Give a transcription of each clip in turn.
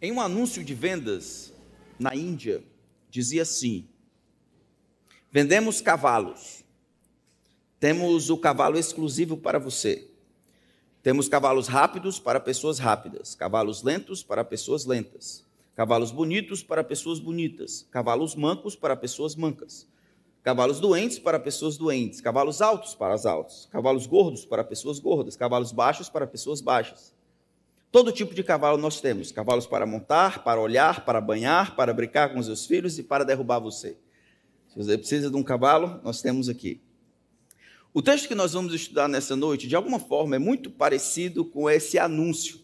Em um anúncio de vendas na Índia, dizia assim: vendemos cavalos, temos o cavalo exclusivo para você. Temos cavalos rápidos para pessoas rápidas, cavalos lentos para pessoas lentas, cavalos bonitos para pessoas bonitas, cavalos mancos para pessoas mancas, cavalos doentes para pessoas doentes, cavalos altos para as altas, cavalos gordos para pessoas gordas, cavalos baixos para pessoas baixas. Todo tipo de cavalo nós temos: cavalos para montar, para olhar, para banhar, para brincar com os seus filhos e para derrubar você. Se você precisa de um cavalo, nós temos aqui. O texto que nós vamos estudar nessa noite, de alguma forma, é muito parecido com esse anúncio.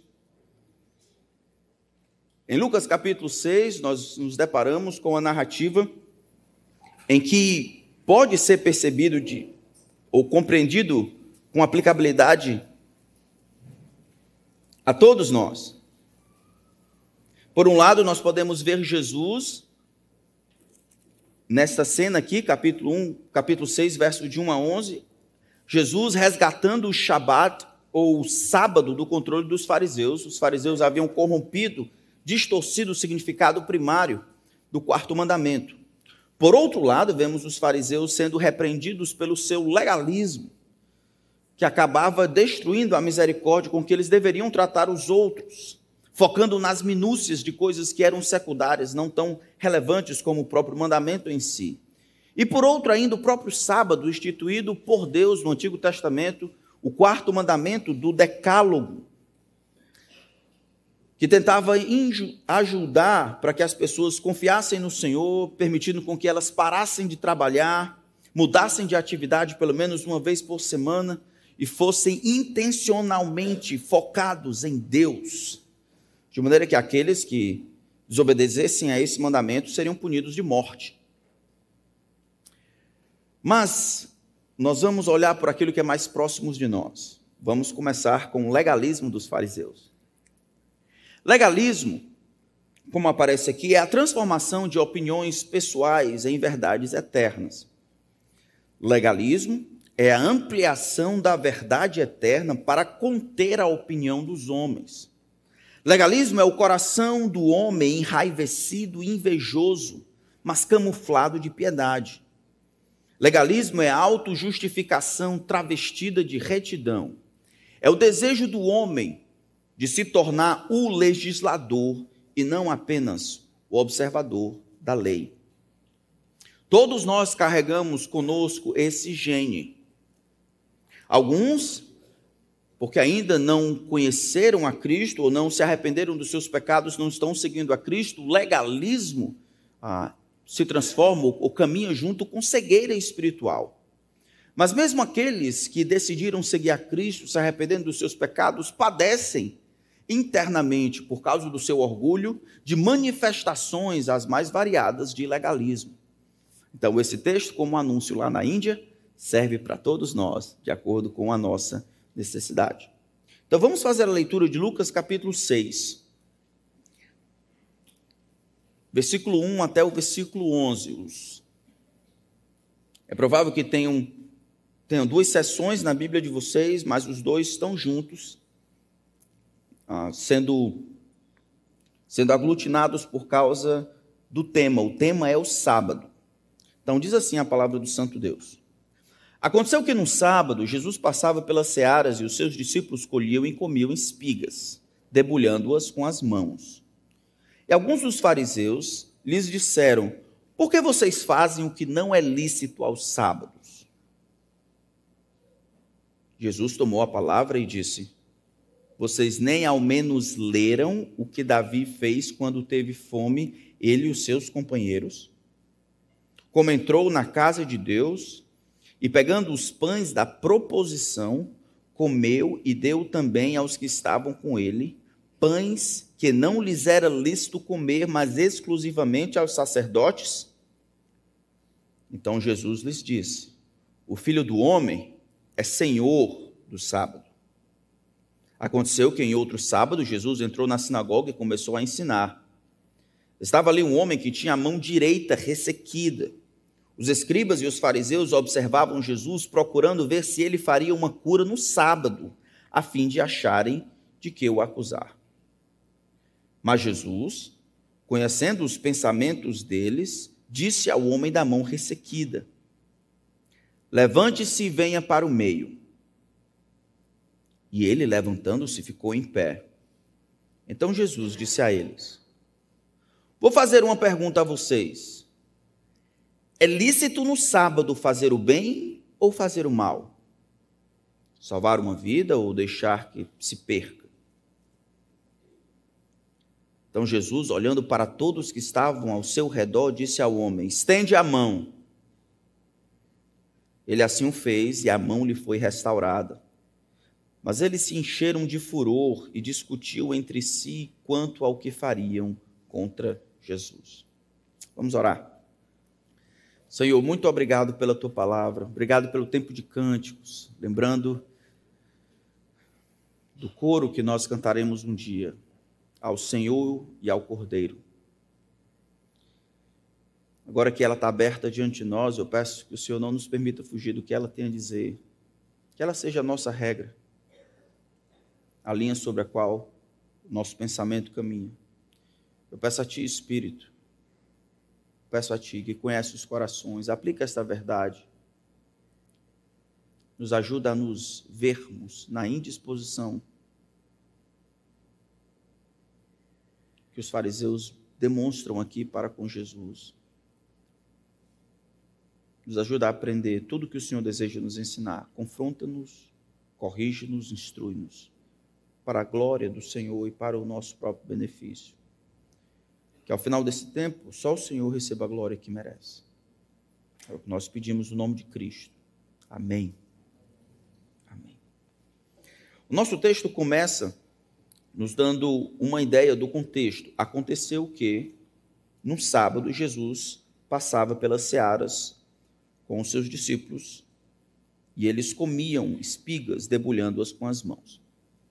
Em Lucas capítulo 6, nós nos deparamos com a narrativa em que pode ser percebido ou compreendido com aplicabilidade a todos nós. Por um lado, nós podemos ver Jesus nesta cena aqui, capítulo 6, verso de 1 a 11, Jesus resgatando o Shabat, ou o sábado, do controle dos fariseus. Os fariseus haviam corrompido, distorcido o significado primário do quarto mandamento. Por outro lado, vemos os fariseus sendo repreendidos pelo seu legalismo, que acabava destruindo a misericórdia com que eles deveriam tratar os outros, focando nas minúcias de coisas que eram secundárias, não tão relevantes como o próprio mandamento em si. E por outro ainda, o próprio sábado, instituído por Deus no Antigo Testamento, o quarto mandamento do Decálogo, que tentava ajudar para que as pessoas confiassem no Senhor, permitindo com que elas parassem de trabalhar, mudassem de atividade pelo menos uma vez por semana e fossem intencionalmente focados em Deus, de maneira que aqueles que desobedecessem a esse mandamento seriam punidos de morte. Mas nós vamos olhar por aquilo que é mais próximo de nós. Vamos começar com o legalismo dos fariseus. Legalismo, como aparece aqui, é a transformação de opiniões pessoais em verdades eternas. Legalismo é a ampliação da verdade eterna para conter a opinião dos homens. Legalismo é o coração do homem enraivecido e invejoso, mas camuflado de piedade. Legalismo é a autojustificação travestida de retidão. É o desejo do homem de se tornar o legislador e não apenas o observador da lei. Todos nós carregamos conosco esse gene. Alguns, porque ainda não conheceram a Cristo ou não se arrependeram dos seus pecados, não estão seguindo a Cristo. O legalismo se transforma ou caminha junto com cegueira espiritual. Mas mesmo aqueles que decidiram seguir a Cristo, se arrependendo dos seus pecados, padecem internamente, por causa do seu orgulho, de manifestações as mais variadas de legalismo. Então, esse texto, como anúncio lá na Índia, serve para todos nós, de acordo com a nossa necessidade. Então, vamos fazer a leitura de Lucas capítulo 6. Versículo 1 até o versículo 11. É provável que tenham duas sessões na Bíblia de vocês, mas os dois estão juntos, sendo aglutinados por causa do tema. O tema é o sábado. Então, diz assim a palavra do Santo Deus. Aconteceu que no sábado, Jesus passava pelas searas e os seus discípulos colhiam e comiam espigas, debulhando-as com as mãos. E alguns dos fariseus lhes disseram: por que vocês fazem o que não é lícito aos sábados? Jesus tomou a palavra e disse: vocês nem ao menos leram o que Davi fez quando teve fome, ele e os seus companheiros? Como entrou na casa de Deus e, pegando os pães da proposição, comeu e deu também aos que estavam com ele, pães que não lhes era lícito comer, mas exclusivamente aos sacerdotes? Então Jesus lhes disse: o Filho do Homem é Senhor do sábado. Aconteceu que em outro sábado, Jesus entrou na sinagoga e começou a ensinar. Estava ali um homem que tinha a mão direita ressequida. Os escribas e os fariseus observavam Jesus, procurando ver se ele faria uma cura no sábado, a fim de acharem de que o acusar. Mas Jesus, conhecendo os pensamentos deles, disse ao homem da mão ressequida: levante-se e venha para o meio. E ele, levantando-se, ficou em pé. Então Jesus disse a eles: vou fazer uma pergunta a vocês. É lícito no sábado fazer o bem ou fazer o mal? Salvar uma vida ou deixar que se perca? Então Jesus, olhando para todos que estavam ao seu redor, disse ao homem: estende a mão. Ele assim o fez e a mão lhe foi restaurada. Mas eles se encheram de furor e discutiam entre si quanto ao que fariam contra Jesus. Vamos orar. Senhor, muito obrigado pela tua palavra, obrigado pelo tempo de cânticos, lembrando do coro que nós cantaremos um dia, ao Senhor e ao Cordeiro. Agora que ela está aberta diante de nós, eu peço que o Senhor não nos permita fugir do que ela tem a dizer, que ela seja a nossa regra, a linha sobre a qual o nosso pensamento caminha. Eu peço a Ti, Espírito, peço a Ti, que conhece os corações, aplica esta verdade, nos ajuda a nos vermos na indisposição que os fariseus demonstram aqui para com Jesus. Nos ajuda a aprender tudo o que o Senhor deseja nos ensinar. Confronta-nos, corrige-nos, instrui-nos, para a glória do Senhor e para o nosso próprio benefício. Que ao final desse tempo, só o Senhor receba a glória que merece. É o que nós pedimos no nome de Cristo. Amém. Amém. O nosso texto começa nos dando uma ideia do contexto. Aconteceu que, num sábado, Jesus passava pelas searas com os seus discípulos e eles comiam espigas, debulhando-as com as mãos.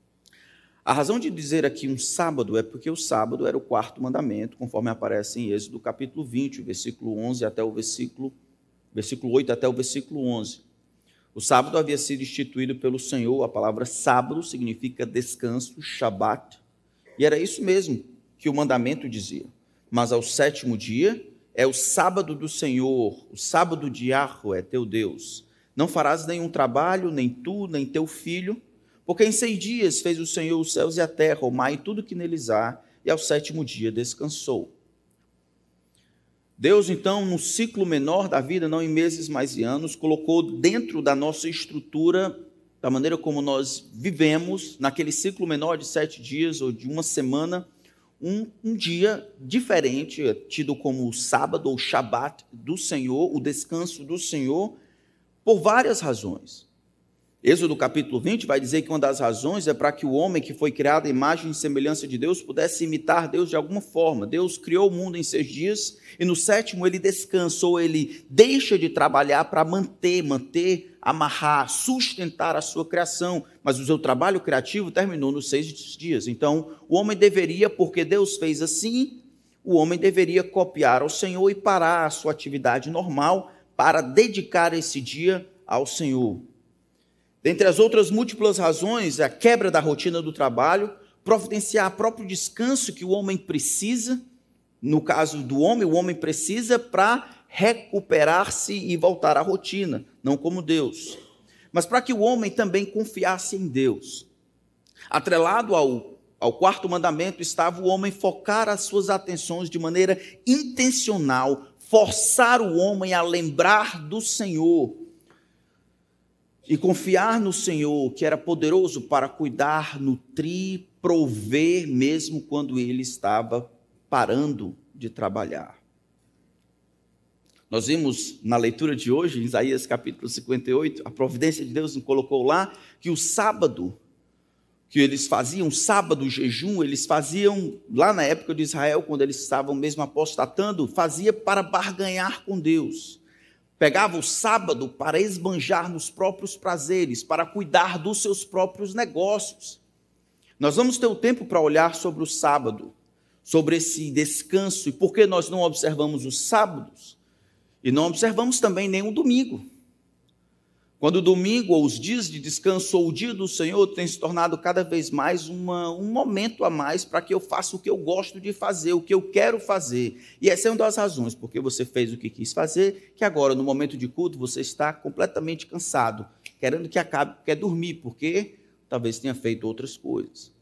A razão de dizer aqui um sábado é porque o sábado era o quarto mandamento, conforme aparece em Êxodo capítulo 20, versículo 11 até o versículo 8 até o versículo 11. O sábado havia sido instituído pelo Senhor, a palavra sábado significa descanso, Shabat, e era isso mesmo que o mandamento dizia. Mas ao sétimo dia é o sábado do Senhor, o sábado de Yahweh, teu Deus. Não farás nenhum trabalho, nem tu, nem teu filho, porque em 6 dias fez o Senhor os céus e a terra, o mar e tudo que neles há, e ao sétimo dia descansou. Deus, então, no ciclo menor da vida, não em meses, mas em anos, colocou dentro da nossa estrutura, da maneira como nós vivemos, naquele ciclo menor de 7 dias ou de uma semana, um dia diferente, tido como o sábado ou Shabat do Senhor, o descanso do Senhor, por várias razões. Êxodo capítulo 20 vai dizer que uma das razões é para que o homem que foi criado à imagem e semelhança de Deus pudesse imitar Deus de alguma forma. Deus criou o mundo em 6 dias e no sétimo ele descansou, ele deixa de trabalhar para manter, amarrar, sustentar a sua criação. Mas o seu trabalho criativo terminou nos 6 dias. Então o homem deveria, porque Deus fez assim, o homem deveria copiar ao Senhor e parar a sua atividade normal para dedicar esse dia ao Senhor. Dentre as outras múltiplas razões, a quebra da rotina do trabalho, providenciar o próprio descanso que o homem precisa, no caso do homem, o homem precisa para recuperar-se e voltar à rotina, não como Deus, mas para que o homem também confiasse em Deus. Atrelado ao quarto mandamento estava o homem focar as suas atenções de maneira intencional, forçar o homem a lembrar do Senhor, e confiar no Senhor, que era poderoso para cuidar, nutrir, prover, mesmo quando ele estava parando de trabalhar. Nós vimos na leitura de hoje, em Isaías capítulo 58, a providência de Deus nos colocou lá, que o sábado, que eles faziam, sábado, jejum, eles faziam, lá na época de Israel, quando eles estavam mesmo apostatando, fazia para barganhar com Deus. Pegava o sábado para esbanjar nos próprios prazeres, para cuidar dos seus próprios negócios. Nós vamos ter o tempo para olhar sobre o sábado, sobre esse descanso, e por que nós não observamos os sábados, e não observamos também nem o domingo. Quando o domingo, ou os dias de descanso, ou o dia do Senhor tem se tornado cada vez mais um momento a mais para que eu faça o que eu gosto de fazer, o que eu quero fazer. E essa é uma das razões, porque você fez o que quis fazer, que agora, no momento de culto, você está completamente cansado, querendo que acabe, quer dormir, porque talvez tenha feito outras coisas.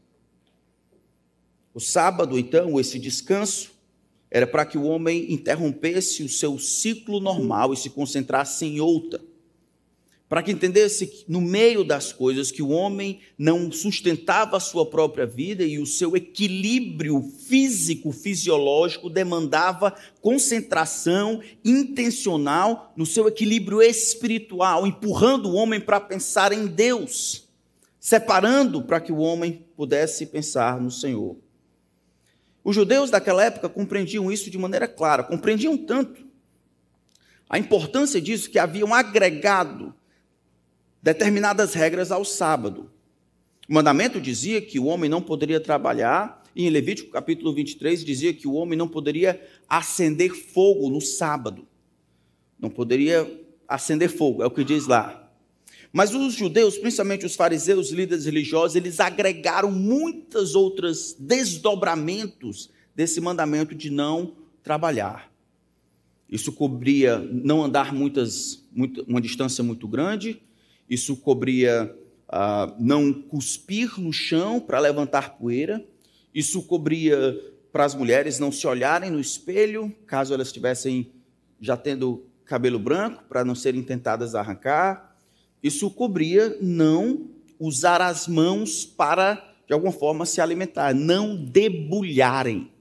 O sábado, então, esse descanso, era para que o homem interrompesse o seu ciclo normal e se concentrasse em outra. Para que entendesse que, no meio das coisas, que o homem não sustentava a sua própria vida e o seu equilíbrio físico, fisiológico, demandava concentração intencional no seu equilíbrio espiritual, empurrando o homem para pensar em Deus, separando para que o homem pudesse pensar no Senhor. Os judeus daquela época compreendiam isso de maneira clara, compreendiam tanto a importância disso que haviam agregado determinadas regras ao sábado. O mandamento dizia que o homem não poderia trabalhar, e em Levítico capítulo 23 dizia que o homem não poderia acender fogo no sábado. Não poderia acender fogo, é o que diz lá. Mas os judeus, principalmente os fariseus, líderes religiosos, eles agregaram muitos outros desdobramentos desse mandamento de não trabalhar. Isso cobria não andar uma distância muito grande. Isso cobria não cuspir no chão para levantar poeira. Isso cobria para as mulheres não se olharem no espelho, caso elas estivessem já tendo cabelo branco, para não serem tentadas a arrancar. Isso cobria não usar as mãos para, de alguma forma, se alimentar, não debulharem.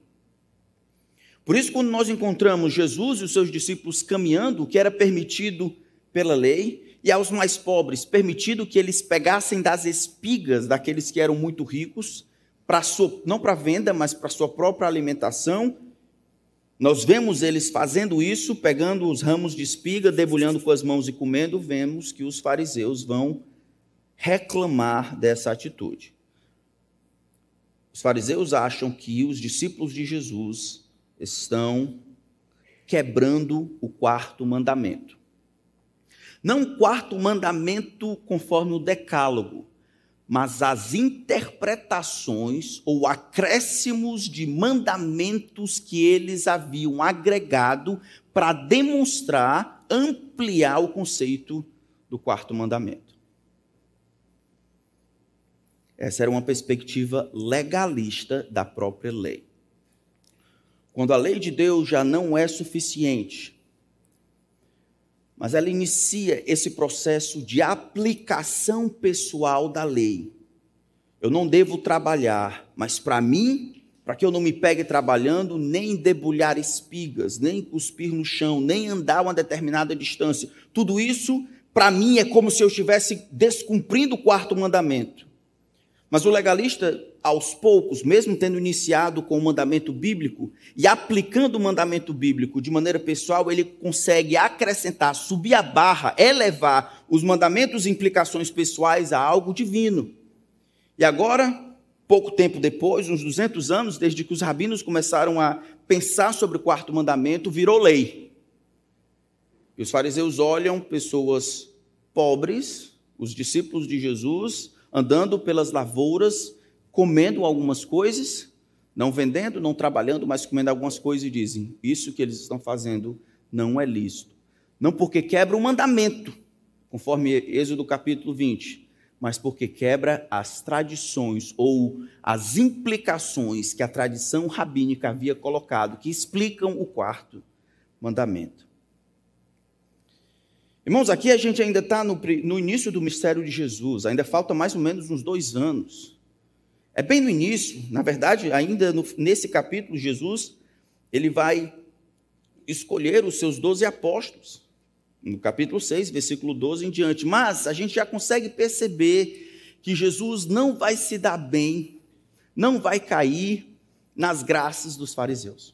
Por isso, quando nós encontramos Jesus e os seus discípulos caminhando, o que era permitido pela lei, e aos mais pobres, permitido que eles pegassem das espigas daqueles que eram muito ricos, não para venda, mas para sua própria alimentação. Nós vemos eles fazendo isso, pegando os ramos de espiga, debulhando com as mãos e comendo. Vemos que os fariseus vão reclamar dessa atitude. Os fariseus acham que os discípulos de Jesus estão quebrando o quarto mandamento. Não o quarto mandamento conforme o decálogo, mas as interpretações ou acréscimos de mandamentos que eles haviam agregado para demonstrar, ampliar o conceito do quarto mandamento. Essa era uma perspectiva legalista da própria lei. Quando a lei de Deus já não é suficiente, mas ela inicia esse processo de aplicação pessoal da lei. Eu não devo trabalhar, mas para mim, para que eu não me pegue trabalhando, nem debulhar espigas, nem cuspir no chão, nem andar uma determinada distância. Tudo isso, para mim, é como se eu estivesse descumprindo o quarto mandamento. Mas o legalista, aos poucos, mesmo tendo iniciado com o mandamento bíblico e aplicando o mandamento bíblico de maneira pessoal, ele consegue acrescentar, subir a barra, elevar os mandamentos e implicações pessoais a algo divino. E agora, pouco tempo depois, uns 200 anos, desde que os rabinos começaram a pensar sobre o quarto mandamento, virou lei. E os fariseus olham pessoas pobres, os discípulos de Jesus, andando pelas lavouras, comendo algumas coisas, não vendendo, não trabalhando, mas comendo algumas coisas e dizem, isso que eles estão fazendo não é lícito. Não porque quebra o mandamento, conforme Êxodo capítulo 20, mas porque quebra as tradições ou as implicações que a tradição rabínica havia colocado, que explicam o quarto mandamento. Irmãos, aqui a gente ainda está no início do mistério de Jesus, ainda falta mais ou menos uns 2 anos. É bem no início, na verdade, ainda nesse capítulo, Jesus, ele vai escolher os seus 12 apóstolos, no capítulo 6, versículo 12 em diante. Mas a gente já consegue perceber que Jesus não vai se dar bem, não vai cair nas graças dos fariseus.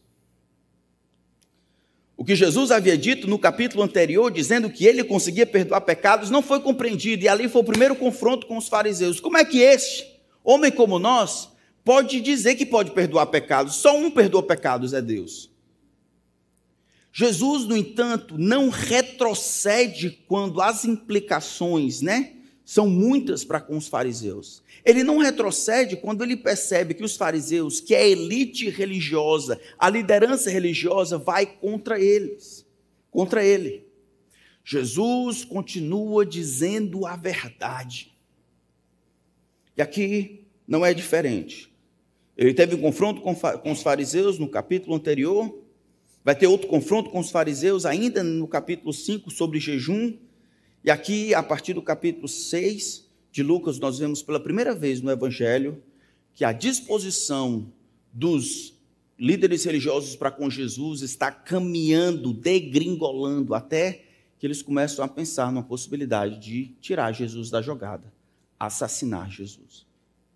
O que Jesus havia dito no capítulo anterior, dizendo que ele conseguia perdoar pecados, não foi compreendido. E ali foi o primeiro confronto com os fariseus. Como é que este, homem como nós, pode dizer que pode perdoar pecados? Só um perdoa pecados, é Deus. Jesus, no entanto, não retrocede quando as implicações, são muitas para com os fariseus. Ele não retrocede quando ele percebe que os fariseus, que é a elite religiosa, a liderança religiosa, vai contra eles, contra ele. Jesus continua dizendo a verdade. E aqui não é diferente. Ele teve um confronto com os fariseus no capítulo anterior, vai ter outro confronto com os fariseus ainda no capítulo 5 sobre jejum, e aqui, a partir do capítulo 6 de Lucas, nós vemos pela primeira vez no Evangelho que a disposição dos líderes religiosos para com Jesus está caminhando, degringolando, até que eles começam a pensar numa possibilidade de tirar Jesus da jogada, assassinar Jesus.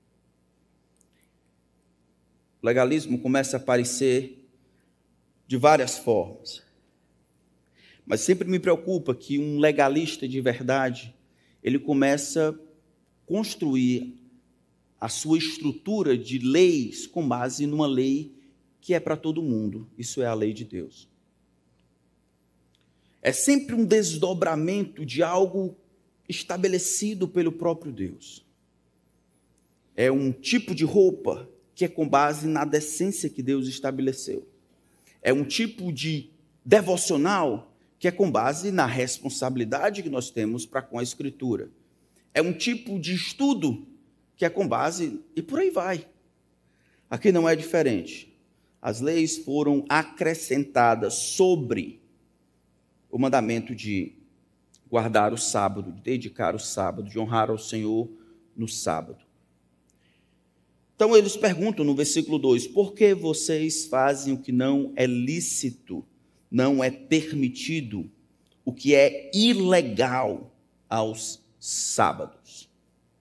O legalismo começa a aparecer de várias formas. Mas sempre me preocupa que um legalista de verdade, ele começa a construir a sua estrutura de leis com base numa lei que é para todo mundo. Isso é a lei de Deus. É sempre um desdobramento de algo estabelecido pelo próprio Deus. É um tipo de roupa que é com base na decência que Deus estabeleceu. É um tipo de devocional que é com base na responsabilidade que nós temos para com a Escritura. É um tipo de estudo que é com base, e por aí vai. Aqui não é diferente. As leis foram acrescentadas sobre o mandamento de guardar o sábado, de dedicar o sábado, de honrar ao Senhor no sábado. Então eles perguntam no versículo 2, por que vocês fazem o que não é lícito, não é permitido, o que é ilegal aos sábados?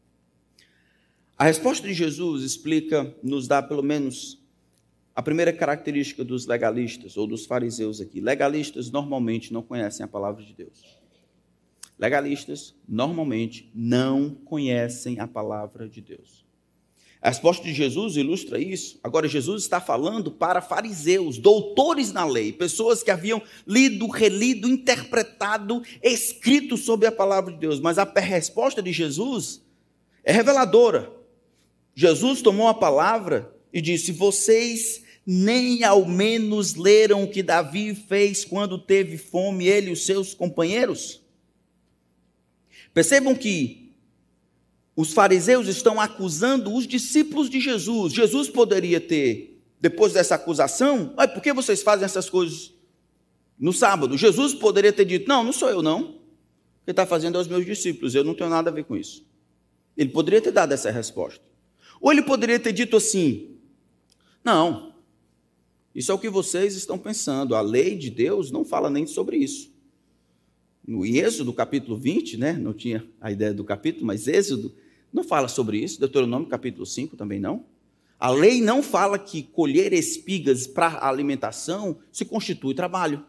A resposta de Jesus explica, nos dá pelo menos a primeira característica dos legalistas, ou dos fariseus aqui. Legalistas normalmente não conhecem a palavra de Deus. Legalistas normalmente não conhecem a palavra de Deus. A resposta de Jesus ilustra isso. Agora, Jesus está falando para fariseus, doutores na lei, pessoas que haviam lido, relido, interpretado, escrito sobre a palavra de Deus. Mas a resposta de Jesus é reveladora. Jesus tomou a palavra e disse: vocês nem ao menos leram o que Davi fez quando teve fome, ele e os seus companheiros? Percebam que os fariseus estão acusando os discípulos de Jesus. Jesus poderia ter, depois dessa acusação, por que vocês fazem essas coisas no sábado? Jesus poderia ter dito: não sou eu não. Quem está fazendo é os meus discípulos, eu não tenho nada a ver com isso. Ele poderia ter dado essa resposta. Ou ele poderia ter dito assim: não, isso é o que vocês estão pensando, a lei de Deus não fala nem sobre isso. No Êxodo, capítulo 20, não tinha a ideia do capítulo, mas Êxodo não fala sobre isso. Deuteronômio, capítulo 5, também não. A lei não fala que colher espigas para alimentação se constitui trabalho.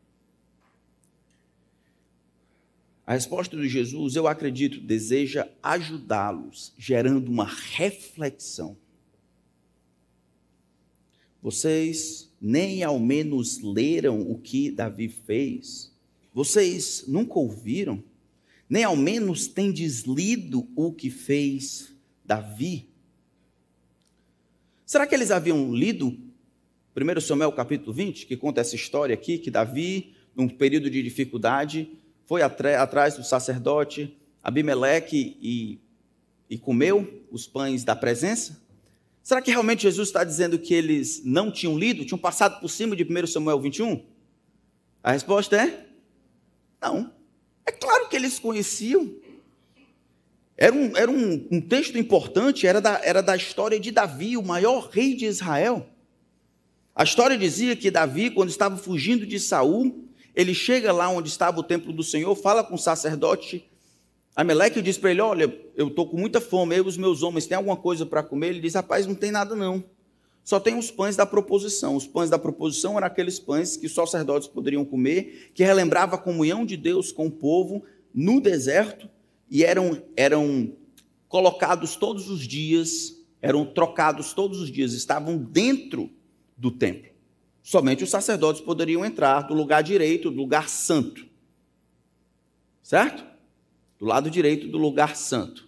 A resposta de Jesus, eu acredito, deseja ajudá-los, gerando uma reflexão. Vocês nem ao menos leram o que Davi fez? Vocês nunca ouviram? Nem ao menos tendes lido o que fez Davi? Será que eles haviam lido 1 Samuel capítulo 20, que conta essa história aqui, que Davi, num período de dificuldade, foi atrás do sacerdote Abimeleque e comeu os pães da presença? Será que realmente Jesus está dizendo que eles não tinham lido, tinham passado por cima de 1 Samuel 21? A resposta é não. É claro que eles conheciam. Era um texto importante, era da história de Davi, o maior rei de Israel. A história dizia que Davi, quando estava fugindo de Saul, ele chega lá onde estava o templo do Senhor, fala com o sacerdote Ameleque e diz para ele: olha, eu estou com muita fome, eu e os meus homens, tem alguma coisa para comer? Ele diz: rapaz, não tem nada não, só tem os pães da proposição. Os pães da proposição eram aqueles pães que os sacerdotes poderiam comer, que relembrava a comunhão de Deus com o povo no deserto, e eram colocados todos os dias, eram trocados todos os dias, estavam dentro do templo. somente os sacerdotes poderiam entrar do lugar direito, do lugar santo. Certo? Do lado direito do lugar santo.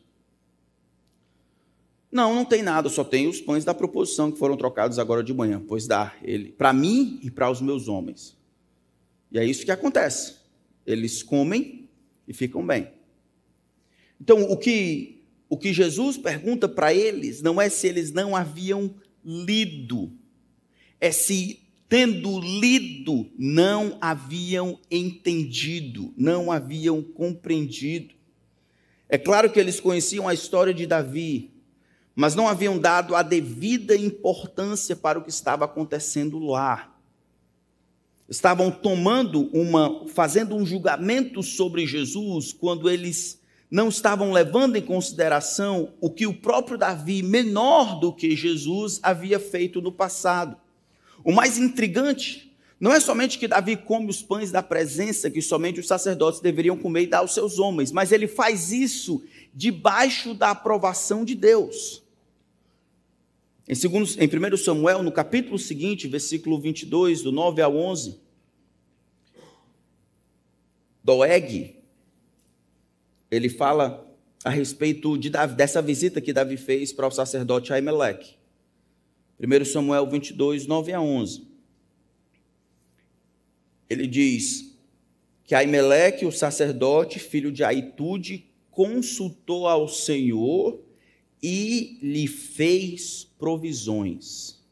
Não tem nada, só tem os pães da proposição que foram trocados agora de manhã, pois dá ele para mim e para os meus homens. E é isso que acontece. Eles comem e ficam bem. Então, o que Jesus pergunta para eles não é se eles não haviam lido, é se, tendo lido, não haviam entendido, não haviam compreendido. É claro que eles conheciam a história de Davi, mas não haviam dado a devida importância para o que estava acontecendo lá. Estavam fazendo um julgamento sobre Jesus quando eles não estavam levando em consideração o que o próprio Davi, menor do que Jesus, havia feito no passado. O mais intrigante não é somente que Davi come os pães da presença que somente os sacerdotes deveriam comer e dar aos seus homens, mas ele faz isso debaixo da aprovação de Deus. Em 1 Samuel, no capítulo seguinte, versículo 22, do 9 ao 11, Doeg, ele fala a respeito dessa visita que Davi fez para o sacerdote Aimeleque. 1 Samuel 22, 9 a 11. Ele diz que Aimeleque, o sacerdote, filho de Aitude, consultou ao Senhor e lhe fez provisões.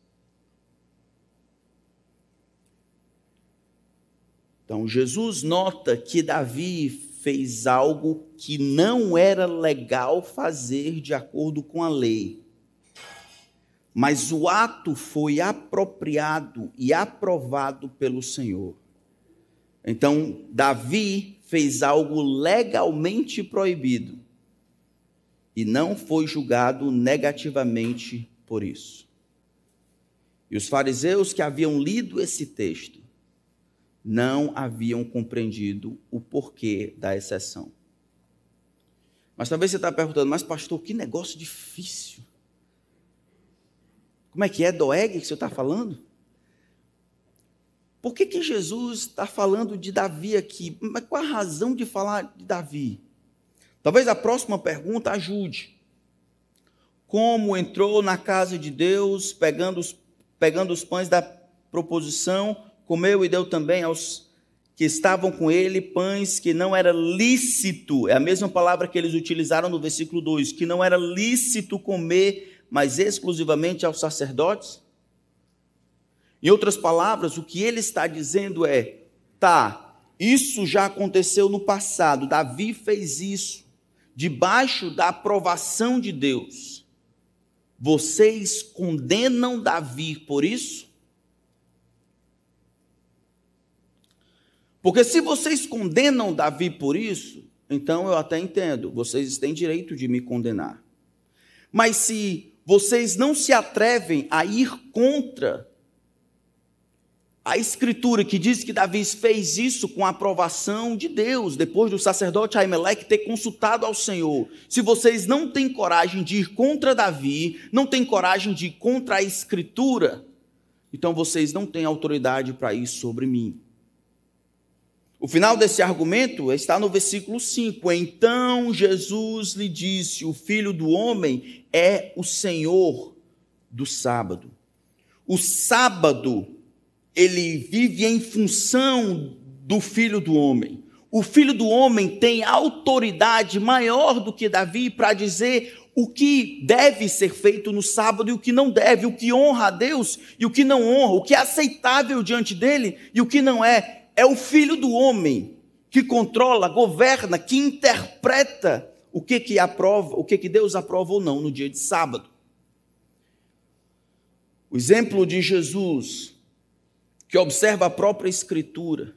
Então, Jesus nota que Davi fez algo que não era legal fazer de acordo com a lei. Mas o ato foi apropriado e aprovado pelo Senhor. Então, Davi fez algo legalmente proibido e não foi julgado negativamente por isso. E os fariseus que haviam lido esse texto não haviam compreendido o porquê da exceção. Mas talvez você está perguntando, mas pastor, que negócio difícil. Como é que é, Doeg, que você está falando? Por que Jesus está falando de Davi aqui? Mas qual a razão de falar de Davi? Talvez a próxima pergunta ajude. Como entrou na casa de Deus, pegando os pães da proposição, comeu e deu também aos que estavam com ele pães que não era lícito, é a mesma palavra que eles utilizaram no versículo 2, que não era lícito comer, mas exclusivamente aos sacerdotes? Em outras palavras, o que ele está dizendo é, isso já aconteceu no passado, Davi fez isso, debaixo da aprovação de Deus. Vocês condenam Davi por isso? Porque se vocês condenam Davi por isso, então eu até entendo, vocês têm direito de me condenar. Mas se vocês não se atrevem a ir contra a Escritura que diz que Davi fez isso com a aprovação de Deus, depois do sacerdote Aimeleque ter consultado ao Senhor, se vocês não têm coragem de ir contra Davi, não têm coragem de ir contra a Escritura, então vocês não têm autoridade para ir sobre mim. O final desse argumento está no versículo 5. Então Jesus lhe disse, o Filho do Homem é o Senhor do sábado. O sábado, ele vive em função do Filho do Homem. O Filho do Homem tem autoridade maior do que Davi para dizer o que deve ser feito no sábado e o que não deve, o que honra a Deus e o que não honra, o que é aceitável diante dele e o que não é. É o Filho do Homem que controla, governa, que interpreta o que aprova, o que Deus aprova ou não no dia de sábado. O exemplo de Jesus, que observa a própria Escritura,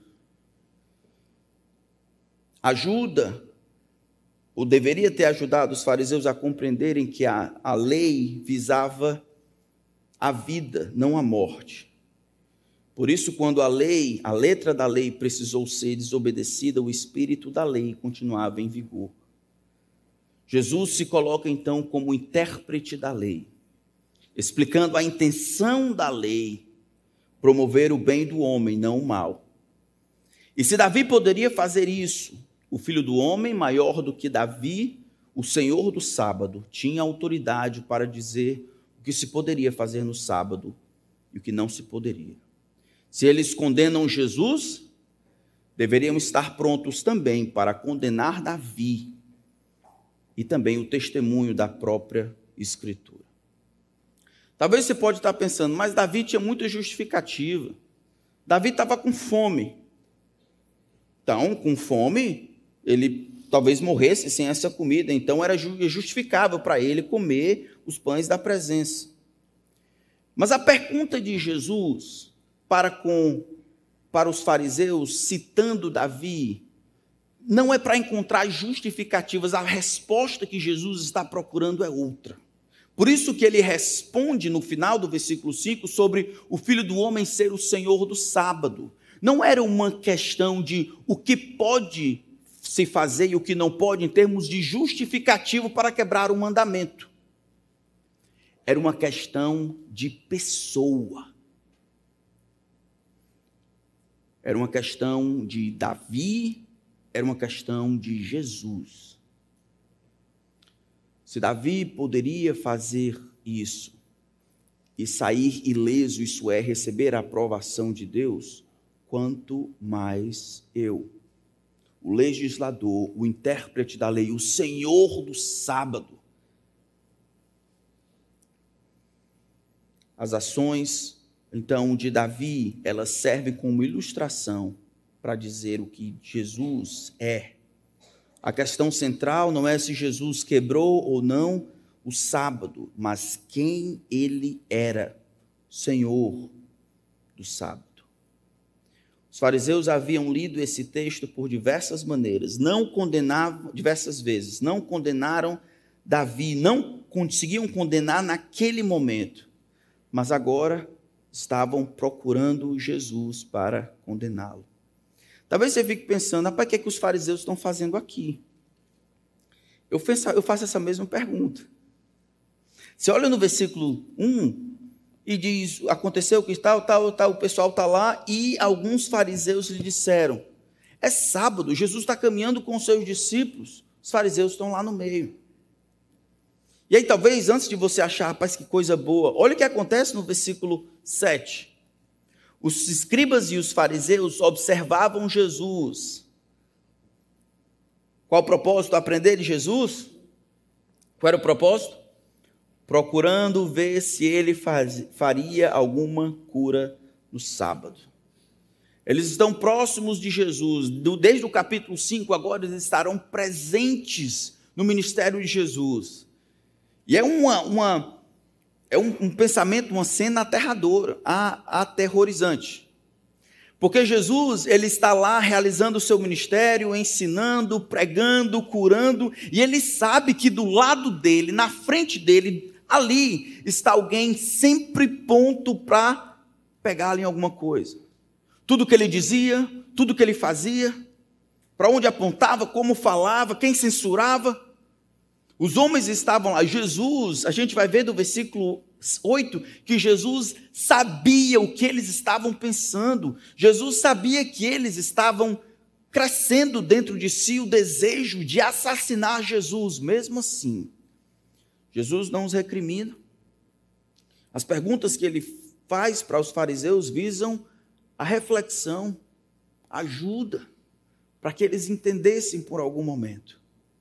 ajuda, ou deveria ter ajudado os fariseus a compreenderem que a lei visava a vida, não a morte. Por isso, quando a letra da lei precisou ser desobedecida, o espírito da lei continuava em vigor. Jesus se coloca então como intérprete da lei, explicando a intenção da lei, promover o bem do homem, não o mal. E se Davi poderia fazer isso, o filho do homem, maior do que Davi, o Senhor do sábado, tinha autoridade para dizer o que se poderia fazer no sábado e o que não se poderia. Se eles condenam Jesus, deveriam estar prontos também para condenar Davi e também o testemunho da própria Escritura. Talvez você pode estar pensando, mas Davi tinha muita justificativa. Davi estava com fome. Então, com fome, ele talvez morresse sem essa comida. Então, era justificável para ele comer os pães da presença. Mas a pergunta de Jesus para os fariseus, citando Davi, não é para encontrar justificativas. A resposta que Jesus está procurando é outra. Por isso que ele responde no final do versículo 5 sobre o Filho do Homem ser o Senhor do sábado. Não era uma questão de o que pode se fazer e o que não pode em termos de justificativo para quebrar o mandamento. Era uma questão de pessoa. Era uma questão de Davi, era uma questão de Jesus. Se Davi poderia fazer isso e sair ileso, isso é, receber a aprovação de Deus, quanto mais eu, o legislador, o intérprete da lei, o Senhor do sábado. As ações, então, de Davi, elas servem como ilustração para dizer o que Jesus é. A questão central não é se Jesus quebrou ou não o sábado, mas quem ele era, Senhor do sábado. Os fariseus haviam lido esse texto por diversas maneiras, diversas vezes, não condenaram Davi, não conseguiam condenar naquele momento, mas agora estavam procurando Jesus para condená-lo. Talvez você fique pensando, rapaz, o que é que os fariseus estão fazendo aqui? Eu faço essa mesma pergunta. Você olha no versículo 1 e diz, aconteceu que tal, o pessoal está lá e alguns fariseus lhe disseram, é sábado, Jesus está caminhando com os seus discípulos, os fariseus estão lá no meio. E aí talvez, antes de você achar, rapaz, que coisa boa, olha o que acontece no versículo 7. Os escribas e os fariseus observavam Jesus. Qual o propósito? Aprender de Jesus? Qual era o propósito? Procurando ver se ele faria alguma cura no sábado. Eles estão próximos de Jesus. Desde o capítulo 5, agora eles estarão presentes no ministério de Jesus. E é um pensamento, uma cena aterradora, aterrorizante. Porque Jesus, ele está lá realizando o seu ministério, ensinando, pregando, curando, e ele sabe que do lado dele, na frente dele, ali está alguém sempre pronto para pegar em alguma coisa. Tudo que ele dizia, tudo que ele fazia, para onde apontava, como falava, quem censurava. Os homens estavam lá. Jesus, a gente vai ver do versículo 8, que Jesus sabia o que eles estavam pensando. Jesus sabia que eles estavam crescendo dentro de si o desejo de assassinar Jesus. Mesmo assim, Jesus não os recrimina. As perguntas que ele faz para os fariseus visam a reflexão, a ajuda, para que eles entendessem por algum momento.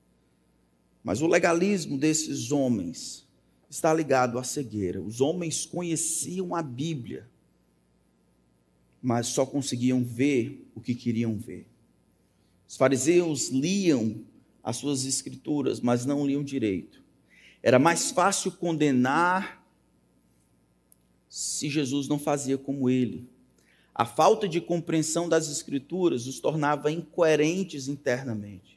Mas o legalismo desses homens está ligado à cegueira. Os homens conheciam a Bíblia, mas só conseguiam ver o que queriam ver. Os fariseus liam as suas escrituras, mas não liam direito. Era mais fácil condenar se Jesus não fazia como ele. A falta de compreensão das escrituras os tornava incoerentes internamente.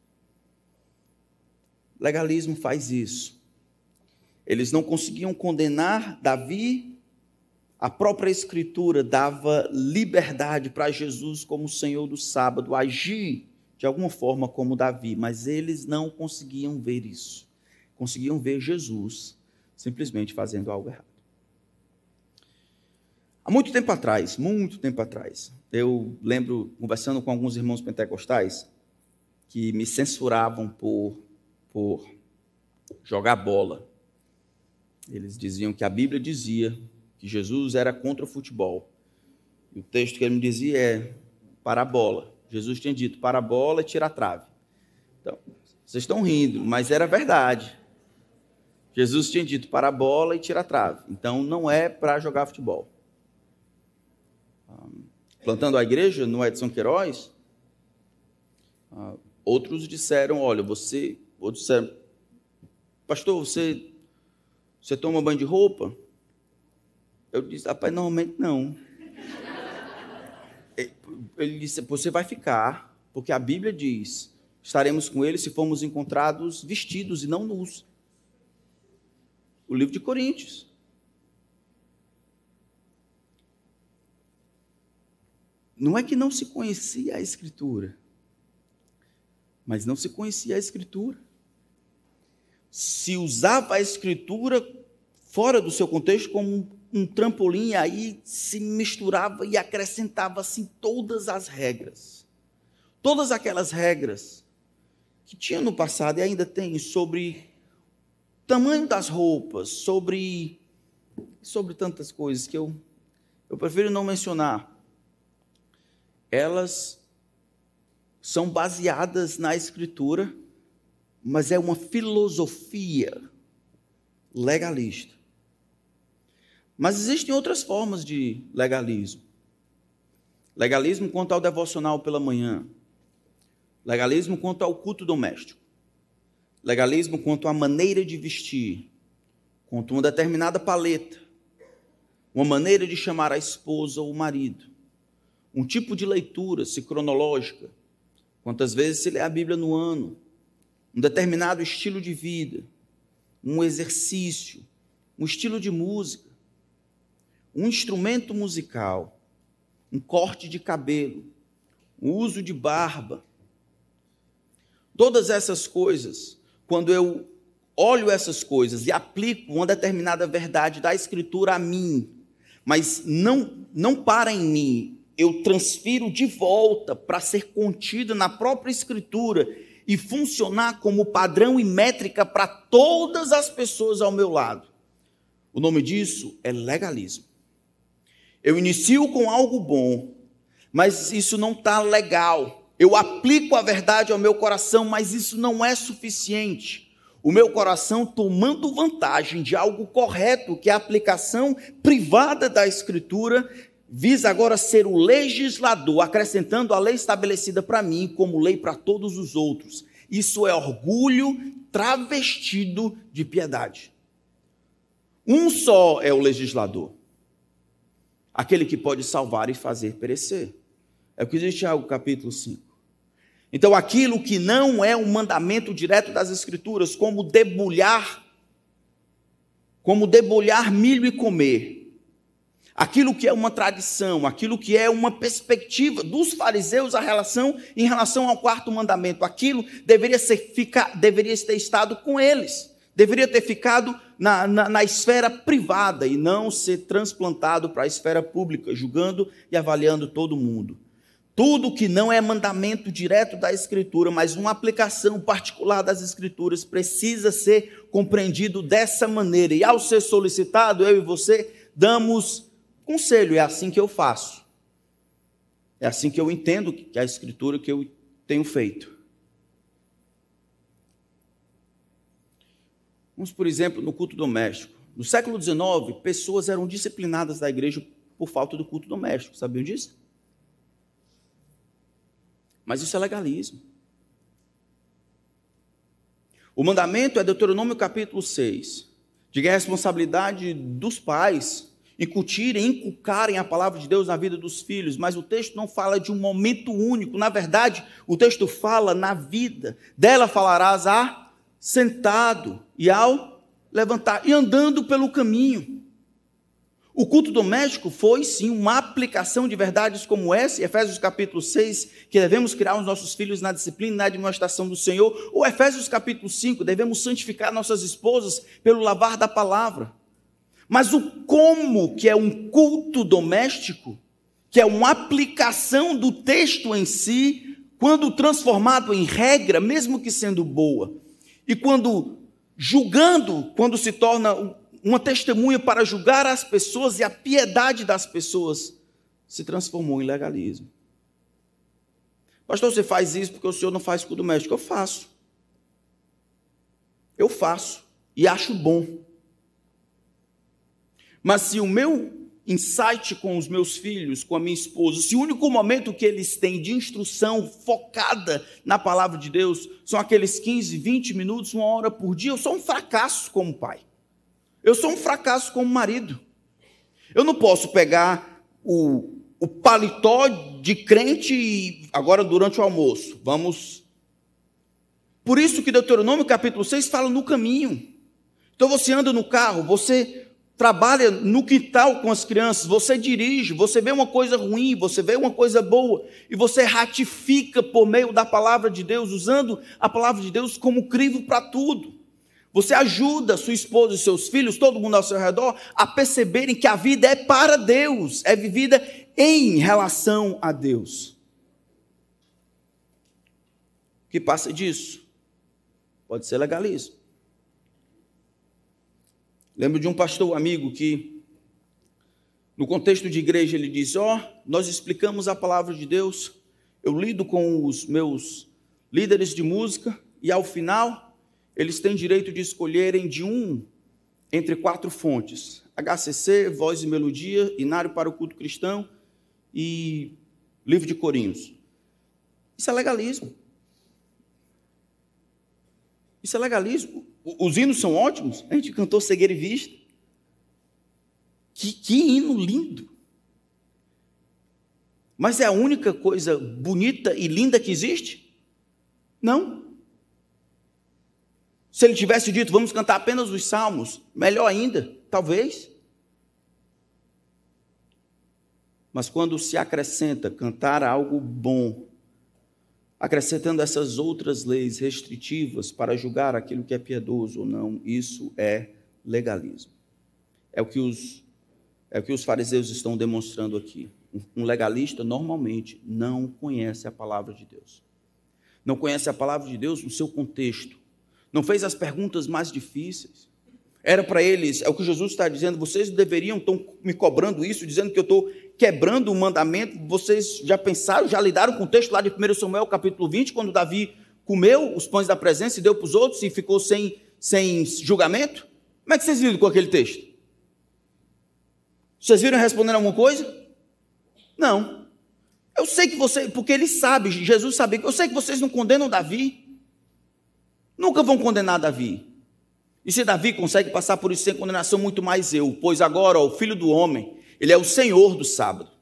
O legalismo faz isso. Eles não conseguiam condenar Davi, a própria Escritura dava liberdade para Jesus como Senhor do sábado, agir de alguma forma como Davi, mas eles não conseguiam ver isso. Conseguiam ver Jesus simplesmente fazendo algo errado. Há muito tempo atrás, eu lembro, conversando com alguns irmãos pentecostais, que me censuravam por jogar bola. Eles diziam que a Bíblia dizia que Jesus era contra o futebol. E o texto que ele me dizia é para a bola. Jesus tinha dito para a bola e tira a trave. Então, vocês estão rindo, mas era verdade. Jesus tinha dito para a bola e tira a trave. Então, não é para jogar futebol. Plantando a igreja no Edson Queiroz, outros disseram, olha, outros disseram, pastor, você toma banho de roupa? Eu disse, rapaz, normalmente não. Ele disse, você vai ficar, porque a Bíblia diz, estaremos com ele se formos encontrados vestidos e não nus. O livro de Coríntios. Não é que não se conhecia a Escritura, mas não se conhecia a Escritura. Se usava a Escritura fora do seu contexto como um trampolim, aí se misturava e acrescentava assim todas as regras. Todas aquelas regras que tinha no passado e ainda tem sobre o tamanho das roupas, sobre tantas coisas que eu prefiro não mencionar. Elas são baseadas na Escritura, mas é uma filosofia legalista. Mas existem outras formas de legalismo. Legalismo quanto ao devocional pela manhã. Legalismo quanto ao culto doméstico. Legalismo quanto à maneira de vestir. Quanto a uma determinada paleta. Uma maneira de chamar a esposa ou o marido. Um tipo de leitura, se cronológica. Quantas vezes se lê a Bíblia no ano. Um determinado estilo de vida. Um exercício. Um estilo de música. Um instrumento musical, um corte de cabelo, o uso de barba. Todas essas coisas, quando eu olho essas coisas e aplico uma determinada verdade da Escritura a mim, mas não para em mim, eu transfiro de volta para ser contida na própria Escritura e funcionar como padrão e métrica para todas as pessoas ao meu lado. O nome disso é legalismo. Eu inicio com algo bom, mas isso não está legal. Eu aplico a verdade ao meu coração, mas isso não é suficiente. O meu coração, tomando vantagem de algo correto, que é a aplicação privada da Escritura, visa agora ser o legislador, acrescentando a lei estabelecida para mim como lei para todos os outros. Isso é orgulho travestido de piedade. Um só é o legislador. Aquele que pode salvar e fazer perecer. É o que diz Tiago, capítulo 5. Então, aquilo que não é um mandamento direto das Escrituras, como debulhar milho e comer, aquilo que é uma tradição, aquilo que é uma perspectiva dos fariseus em relação ao quarto mandamento, aquilo deveria ter estado com eles, deveria ter ficado na esfera privada e não ser transplantado para a esfera pública, julgando e avaliando todo mundo. Tudo que não é mandamento direto da Escritura, mas uma aplicação particular das Escrituras, precisa ser compreendido dessa maneira. E ao ser solicitado, eu e você damos conselho, é assim que eu faço. É assim que eu entendo que é a Escritura que eu tenho feito. Vamos, por exemplo, no culto doméstico. No século XIX, pessoas eram disciplinadas da igreja por falta do culto doméstico. Sabiam disso? Mas isso é legalismo. O mandamento é Deuteronômio capítulo 6. De que a responsabilidade dos pais inculcarem a palavra de Deus na vida dos filhos. Mas o texto não fala de um momento único. Na verdade, o texto fala na vida. Dela falarás sentado e ao levantar e andando pelo caminho. O culto doméstico foi sim uma aplicação de verdades como essa, Efésios capítulo 6, que devemos criar os nossos filhos na disciplina e na admoestação do Senhor, ou Efésios capítulo 5, devemos santificar nossas esposas pelo lavar da palavra. Mas o como, que é um culto doméstico, que é uma aplicação do texto em si, quando transformado em regra, mesmo que sendo boa, e quando julgando, quando se torna uma testemunha para julgar as pessoas e a piedade das pessoas, se transformou em legalismo. Pastor, você faz isso porque o senhor não faz culto doméstico? Eu faço e acho bom. Mas se o meu insight com os meus filhos, com a minha esposa, se o único momento que eles têm de instrução focada na palavra de Deus são aqueles 15, 20 minutos, 1 hora por dia, eu sou um fracasso como pai. Eu sou um fracasso como marido. Eu não posso pegar o paletó de crente e agora durante o almoço, vamos... Por isso que Deuteronômio capítulo 6 fala no caminho. Então você anda no carro, você trabalha no quintal com as crianças, você dirige, você vê uma coisa ruim, você vê uma coisa boa, e você ratifica por meio da palavra de Deus, usando a palavra de Deus como crivo para tudo. Você ajuda sua esposa e seus filhos, todo mundo ao seu redor, a perceberem que a vida é para Deus, é vivida em relação a Deus. O que passa disso? Pode ser legalismo. Lembro de um pastor amigo que, no contexto de igreja, ele disse, nós explicamos a palavra de Deus, eu lido com os meus líderes de música, e ao final, eles têm direito de escolherem entre 4 fontes, HCC, Voz e Melodia, Inário para o Culto Cristão e Livro de Corinhos. Isso é legalismo. Isso é legalismo. Os hinos são ótimos. A gente cantou Cegueira e Vista. Que hino lindo. Mas é a única coisa bonita e linda que existe? Não. Se ele tivesse dito, vamos cantar apenas os salmos, melhor ainda, talvez. Mas quando se acrescenta cantar algo bom, acrescentando essas outras leis restritivas para julgar aquilo que é piedoso ou não, isso é legalismo. É o que os fariseus estão demonstrando aqui. Um legalista normalmente não conhece a palavra de Deus. Não conhece a palavra de Deus no seu contexto. Não fez as perguntas mais difíceis. Era para eles, é o que Jesus está dizendo, vocês deveriam estar me cobrando isso, dizendo que eu estou quebrando o mandamento. Vocês já pensaram, já lidaram com o texto lá de 1 Samuel capítulo 20, quando Davi comeu os pães da presença e deu para os outros e ficou sem julgamento? Como é que vocês lidam com aquele texto? Vocês viram respondendo alguma coisa? Não. Eu sei que porque ele sabe, Jesus sabia, eu sei que vocês não condenam Davi. Nunca vão condenar Davi. E se Davi consegue passar por isso sem condenação, muito mais eu. Pois agora, o Filho do Homem, ele é o Senhor do sábado.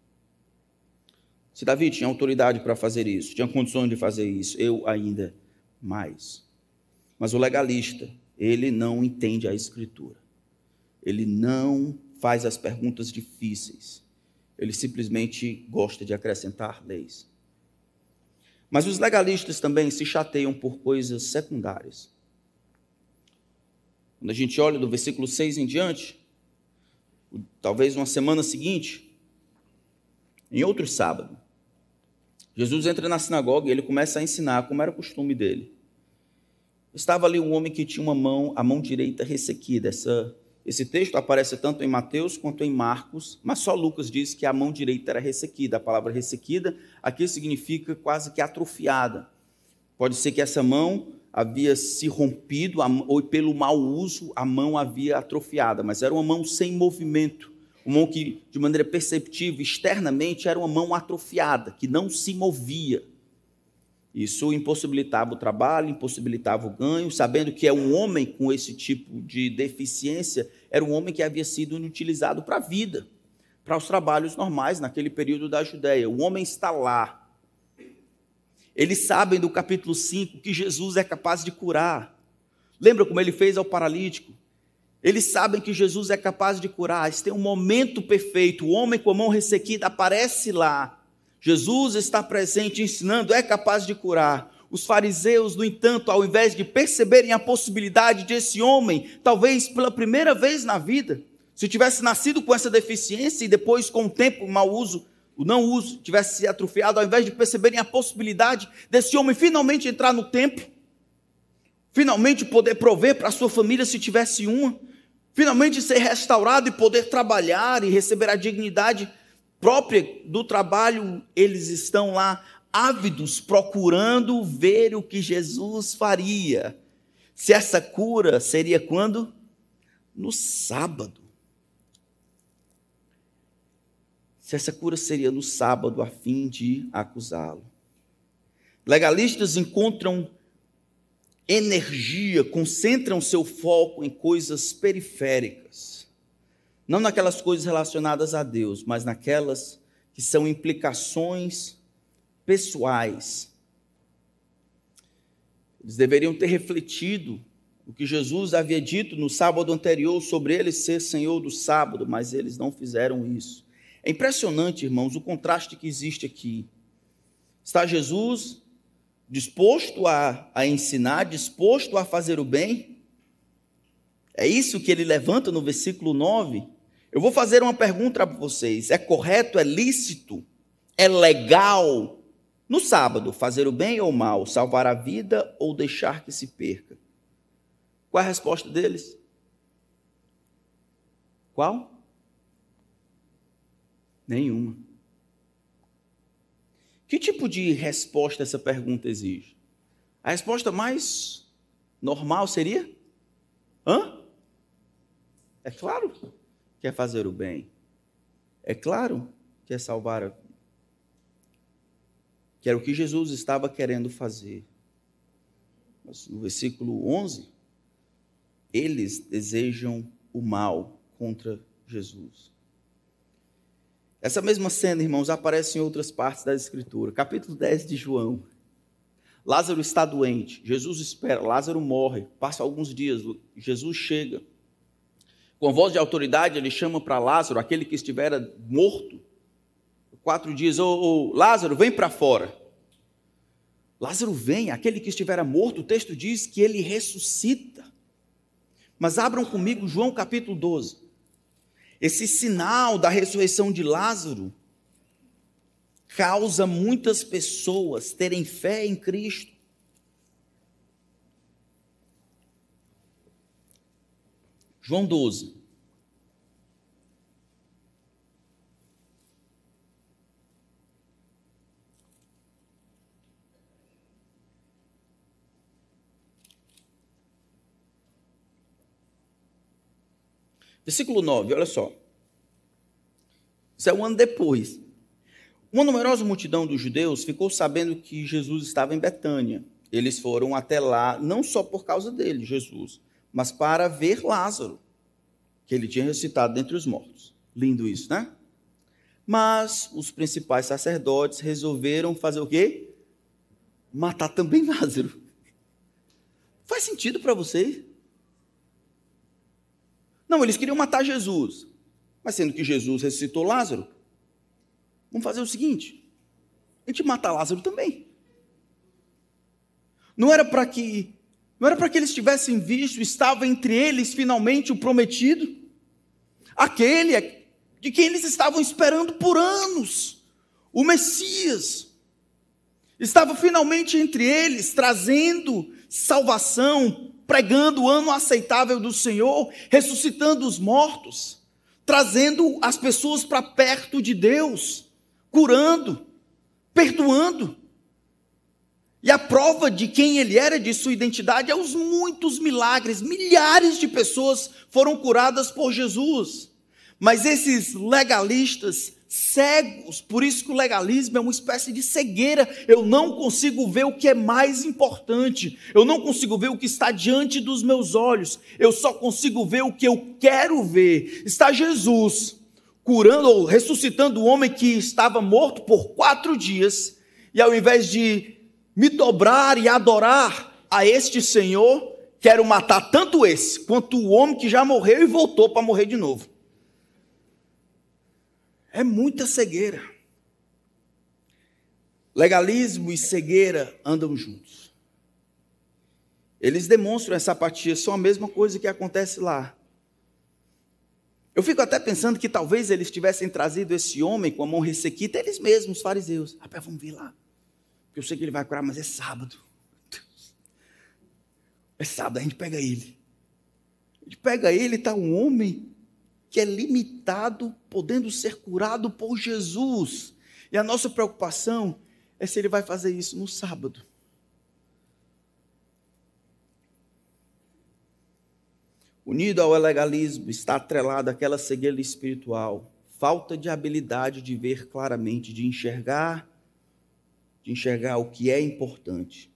Se Davi tinha autoridade para fazer isso, tinha condições de fazer isso, eu ainda mais. Mas o legalista, ele não entende a Escritura. Ele não faz as perguntas difíceis. Ele simplesmente gosta de acrescentar leis. Mas os legalistas também se chateiam por coisas secundárias. Quando a gente olha do versículo 6 em diante, talvez uma semana seguinte, em outro sábado, Jesus entra na sinagoga e ele começa a ensinar, como era o costume dele. Estava ali um homem que tinha a mão direita ressequida. Esse texto aparece tanto em Mateus quanto em Marcos, mas só Lucas diz que a mão direita era ressequida. A palavra ressequida aqui significa quase que atrofiada. Pode ser que essa mão havia se rompido, ou pelo mau uso a mão havia atrofiada, mas era uma mão sem movimento, uma mão que, de maneira perceptível, externamente, era uma mão atrofiada, que não se movia. Isso impossibilitava o trabalho, impossibilitava o ganho, sabendo que é um homem com esse tipo de deficiência, era um homem que havia sido inutilizado para a vida, para os trabalhos normais naquele período da Judéia. O homem está lá. Eles sabem do capítulo 5 que Jesus é capaz de curar. Lembra como ele fez ao paralítico? Eles sabem que Jesus é capaz de curar. Esse tem um momento perfeito. O homem com a mão ressequida aparece lá. Jesus está presente ensinando, é capaz de curar. Os fariseus, no entanto, ao invés de perceberem a possibilidade desse homem, talvez pela primeira vez na vida, se tivesse nascido com essa deficiência e depois, com o tempo, o mau uso, o não uso, tivesse se atrofiado, ao invés de perceberem a possibilidade desse homem finalmente entrar no templo, finalmente poder prover para a sua família se tivesse uma, finalmente ser restaurado e poder trabalhar e receber a dignidade própria do trabalho, eles estão lá ávidos, procurando ver o que Jesus faria. Se essa cura seria quando? No sábado. Se essa cura seria no sábado, a fim de acusá-lo. Legalistas encontram energia, concentram seu foco em coisas periféricas. Não naquelas coisas relacionadas a Deus, mas naquelas que são implicações pessoais. Eles deveriam ter refletido o que Jesus havia dito no sábado anterior sobre ele ser Senhor do sábado, mas eles não fizeram isso. É impressionante, irmãos, o contraste que existe aqui. Está Jesus disposto a ensinar, disposto a fazer o bem? É isso que ele levanta no versículo 9. Eu vou fazer uma pergunta para vocês. É correto, é lícito, é legal, no sábado, fazer o bem ou o mal, salvar a vida ou deixar que se perca? Qual é a resposta deles? Qual? Nenhuma. Que tipo de resposta essa pergunta exige? A resposta mais normal seria? É claro que é fazer o bem. É claro que é salvar a vida. Que era o que Jesus estava querendo fazer. Mas no versículo 11, eles desejam o mal contra Jesus. Essa mesma cena, irmãos, aparece em outras partes da Escritura. Capítulo 10 de João. Lázaro está doente, Jesus espera, Lázaro morre, passa alguns dias, Jesus chega. Com voz de autoridade, ele chama para Lázaro, aquele que estivera morto, 4 dias, Lázaro, vem para fora. Lázaro vem, aquele que estivera morto, o texto diz que ele ressuscita. Mas abram comigo João capítulo 12. Esse sinal da ressurreição de Lázaro causa muitas pessoas terem fé em Cristo. João 12. Versículo 9, olha só. Isso é um ano depois. Uma numerosa multidão dos judeus ficou sabendo que Jesus estava em Betânia. Eles foram até lá, não só por causa dele, Jesus, mas para ver Lázaro, que ele tinha ressuscitado dentre os mortos. Lindo isso, né? Mas os principais sacerdotes resolveram fazer o quê? Matar também Lázaro. Faz sentido para vocês? Não, eles queriam matar Jesus. Mas sendo que Jesus ressuscitou Lázaro, vamos fazer o seguinte: a gente mata Lázaro também. Não era para que eles tivessem visto, estava entre eles finalmente o prometido, aquele de quem eles estavam esperando por anos, o Messias. Estava finalmente entre eles, trazendo salvação, pregando o ano aceitável do Senhor, ressuscitando os mortos, trazendo as pessoas para perto de Deus, curando, perdoando. E a prova de quem ele era, de sua identidade, é os muitos milagres. Milhares de pessoas foram curadas por Jesus. Mas esses legalistas cegos, por isso que o legalismo é uma espécie de cegueira. Eu não consigo ver o que é mais importante. Eu não consigo ver o que está diante dos meus olhos. Eu só consigo ver o que eu quero ver. Está Jesus curando ou ressuscitando o homem que estava morto por 4 dias. E ao invés de me dobrar e adorar a este Senhor, quero matar tanto esse, quanto o homem que já morreu e voltou para morrer de novo. É muita cegueira. Legalismo e cegueira andam juntos. Eles demonstram essa apatia, são a mesma coisa que acontece lá. Eu fico até pensando que talvez eles tivessem trazido esse homem com a mão ressequida, eles mesmos, os fariseus. Rapaz, vamos ver lá. Porque eu sei que ele vai curar, mas é sábado. É sábado, a gente pega ele. A gente pega ele, está um homem que é limitado, podendo ser curado por Jesus. E a nossa preocupação é se ele vai fazer isso no sábado. Unido ao legalismo, está atrelado àquela cegueira espiritual, falta de habilidade de ver claramente, de enxergar o que é importante.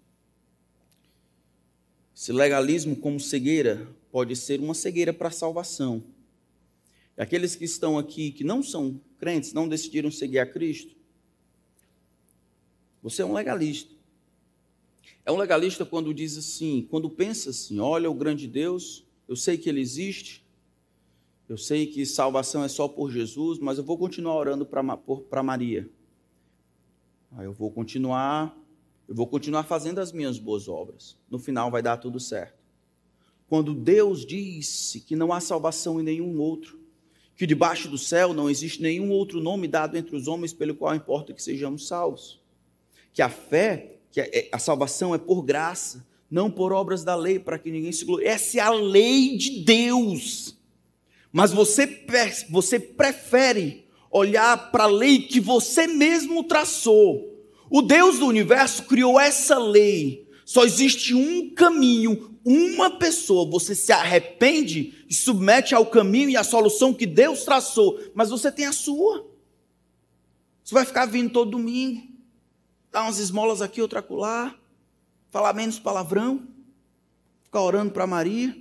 Esse legalismo como cegueira pode ser uma cegueira para a salvação. E aqueles que estão aqui, que não são crentes, não decidiram seguir a Cristo, você é um legalista. É um legalista quando diz assim, quando pensa assim, olha o grande Deus, eu sei que Ele existe, eu sei que salvação é só por Jesus, mas eu vou continuar orando para Maria. Eu vou continuar fazendo as minhas boas obras. No final vai dar tudo certo. Quando Deus disse que não há salvação em nenhum outro, que debaixo do céu não existe nenhum outro nome dado entre os homens pelo qual importa que sejamos salvos. Que a fé, que a salvação é por graça, não por obras da lei, para que ninguém se glorie. Essa é a lei de Deus. Mas você prefere olhar para a lei que você mesmo traçou. O Deus do universo criou essa lei. Só existe um caminho, uma pessoa. Você se arrepende e submete ao caminho e à solução que Deus traçou. Mas você tem a sua. Você vai ficar vindo todo domingo, dar umas esmolas aqui, outra acolá, falar menos palavrão, ficar orando para Maria.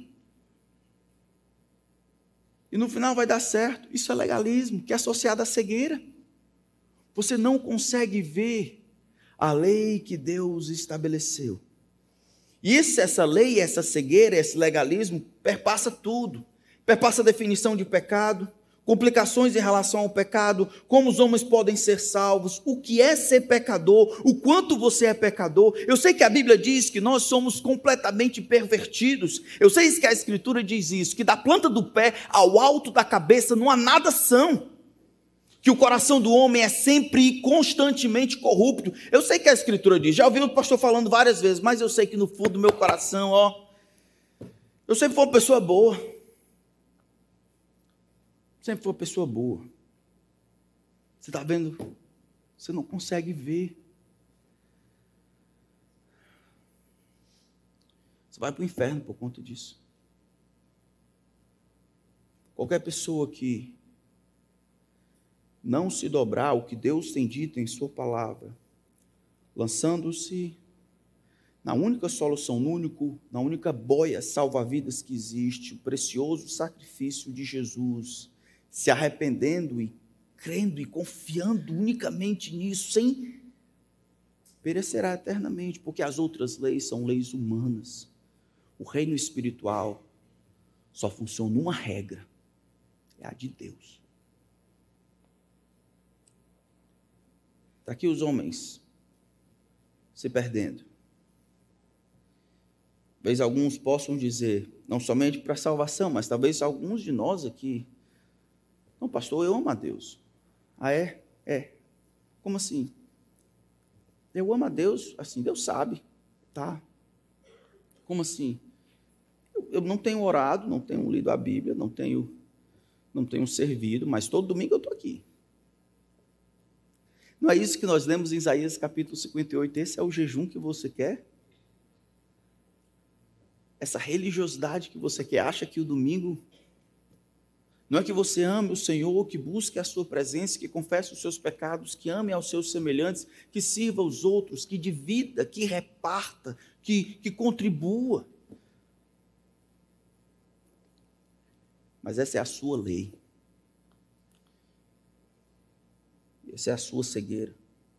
E no final vai dar certo. Isso é legalismo, que é associado à cegueira. Você não consegue ver a lei que Deus estabeleceu. E essa lei, essa cegueira, esse legalismo, perpassa tudo. Perpassa a definição de pecado, complicações em relação ao pecado, como os homens podem ser salvos, o que é ser pecador, o quanto você é pecador. Eu sei que a Bíblia diz que nós somos completamente pervertidos. Eu sei que a Escritura diz isso, que da planta do pé ao alto da cabeça não há nada são. Que o coração do homem é sempre e constantemente corrupto. Eu sei que a Escritura diz, já ouvi o pastor falando várias vezes, mas eu sei que no fundo do meu coração, eu sempre fui uma pessoa boa. Sempre foi uma pessoa boa. Você está vendo? Você não consegue ver. Você vai para o inferno por conta disso. Qualquer pessoa que não se dobrar ao que Deus tem dito em sua palavra, lançando-se na única solução, na única boia salva-vidas que existe, o precioso sacrifício de Jesus, se arrependendo e crendo e confiando unicamente nisso, sem perecerá eternamente, porque as outras leis são leis humanas. O reino espiritual só funciona numa regra, é a de Deus. Está aqui os homens se perdendo. Talvez alguns possam dizer, não somente para a salvação, mas talvez alguns de nós aqui, não, pastor, eu amo a Deus. Ah, é? É. Como assim? Eu amo a Deus, assim, Deus sabe, tá? Como assim? Eu não tenho orado, não tenho lido a Bíblia, não tenho servido, mas todo domingo eu estou aqui. Não é isso que nós lemos em Isaías capítulo 58, esse é o jejum que você quer? Essa religiosidade que você quer, acha que o domingo... Não é que você ame o Senhor, que busque a sua presença, que confesse os seus pecados, que ame aos seus semelhantes, que sirva os outros, que divida, que reparta, que contribua. Mas essa é a sua lei. Essa é a sua cegueira.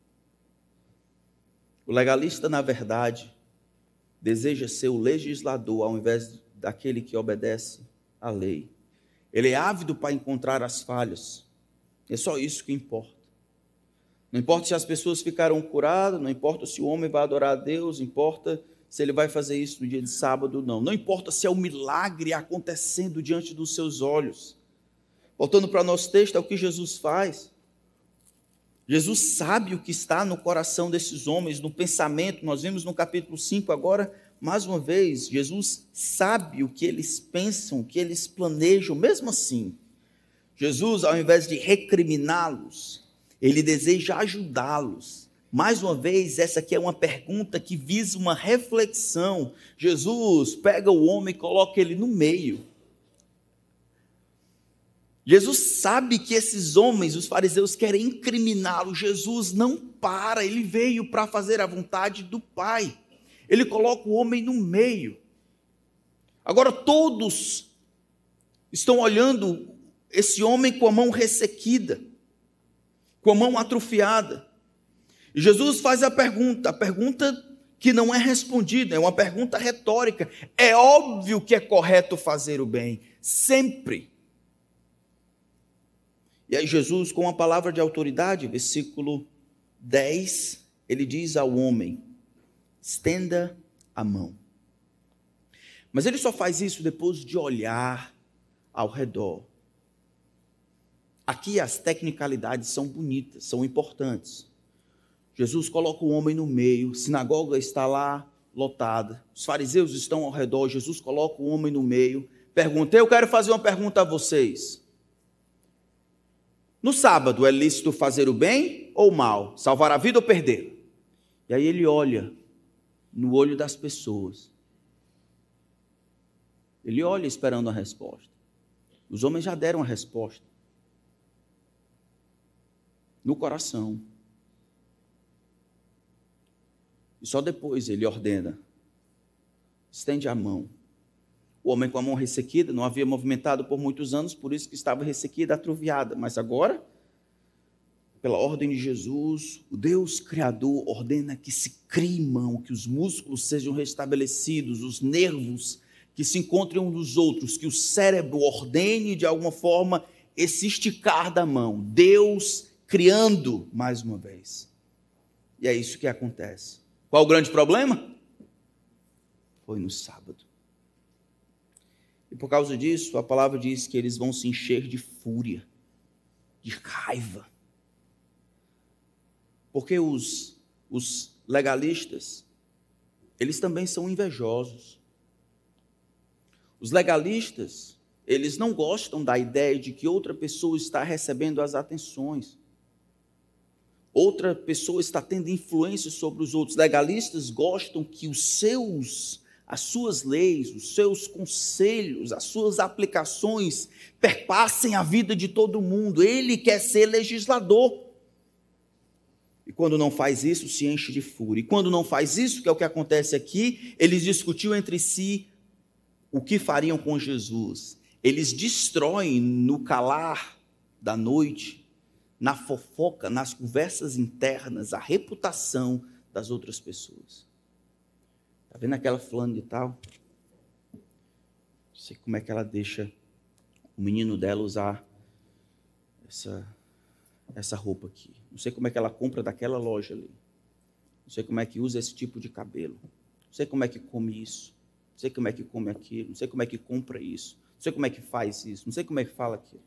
O legalista, na verdade, deseja ser o legislador ao invés daquele que obedece à lei. Ele é ávido para encontrar as falhas. É só isso que importa. Não importa se as pessoas ficaram curadas, não importa se o homem vai adorar a Deus, importa se ele vai fazer isso no dia de sábado ou não. Não importa se é um milagre acontecendo diante dos seus olhos. Voltando para o nosso texto, é o que Jesus faz. Jesus sabe o que está no coração desses homens, no pensamento. Nós vimos no capítulo 5 agora, mais uma vez, Jesus sabe o que eles pensam, o que eles planejam. Mesmo assim, Jesus, ao invés de recriminá-los, ele deseja ajudá-los. Mais uma vez, essa aqui é uma pergunta que visa uma reflexão. Jesus pega o homem e coloca ele no meio. Jesus sabe que esses homens, os fariseus, querem incriminá-lo. Jesus não para, ele veio para fazer a vontade do Pai. Ele coloca o homem no meio. Agora todos estão olhando esse homem com a mão ressequida, com a mão atrofiada. E Jesus faz a pergunta que não é respondida, é uma pergunta retórica. É óbvio que é correto fazer o bem, sempre. E aí Jesus, com uma palavra de autoridade, versículo 10, ele diz ao homem: estenda a mão. Mas ele só faz isso depois de olhar ao redor. Aqui as tecnicalidades são bonitas, são importantes. Jesus coloca o homem no meio, a sinagoga está lá lotada, os fariseus estão ao redor, Jesus coloca o homem no meio, pergunta: eu quero fazer uma pergunta a vocês. No sábado é lícito fazer o bem ou o mal? Salvar a vida ou perder? E aí ele olha no olho das pessoas. Ele olha esperando a resposta. Os homens já deram a resposta. No coração. E só depois ele ordena: estende a mão. O homem com a mão ressequida não havia movimentado por muitos anos, por isso que estava ressequida, atrofiada. Mas agora, pela ordem de Jesus, o Deus Criador ordena que se crie mão, que os músculos sejam restabelecidos, os nervos que se encontrem uns nos outros, que o cérebro ordene de alguma forma esse esticar da mão. Deus criando mais uma vez. E é isso que acontece. Qual o grande problema? Foi no sábado. E por causa disso, a palavra diz que eles vão se encher de fúria, de raiva. Porque os legalistas, eles também são invejosos. Os legalistas, eles não gostam da ideia de que outra pessoa está recebendo as atenções. Outra pessoa está tendo influência sobre os outros. Legalistas gostam que as suas leis, os seus conselhos, as suas aplicações perpassem a vida de todo mundo. Ele quer ser legislador. E quando não faz isso, se enche de fúria. E quando não faz isso, que é o que acontece aqui, eles discutiam entre si o que fariam com Jesus. Eles destroem no calar da noite, na fofoca, nas conversas internas, a reputação das outras pessoas. Está vendo aquela fulana de tal? Não sei como é que ela deixa o menino dela usar essa roupa aqui. Não sei como é que ela compra daquela loja ali. Não sei como é que usa esse tipo de cabelo. Não sei como é que come isso. Não sei como é que come aquilo. Não sei como é que compra isso. Não sei como é que faz isso. Não sei como é que fala aquilo.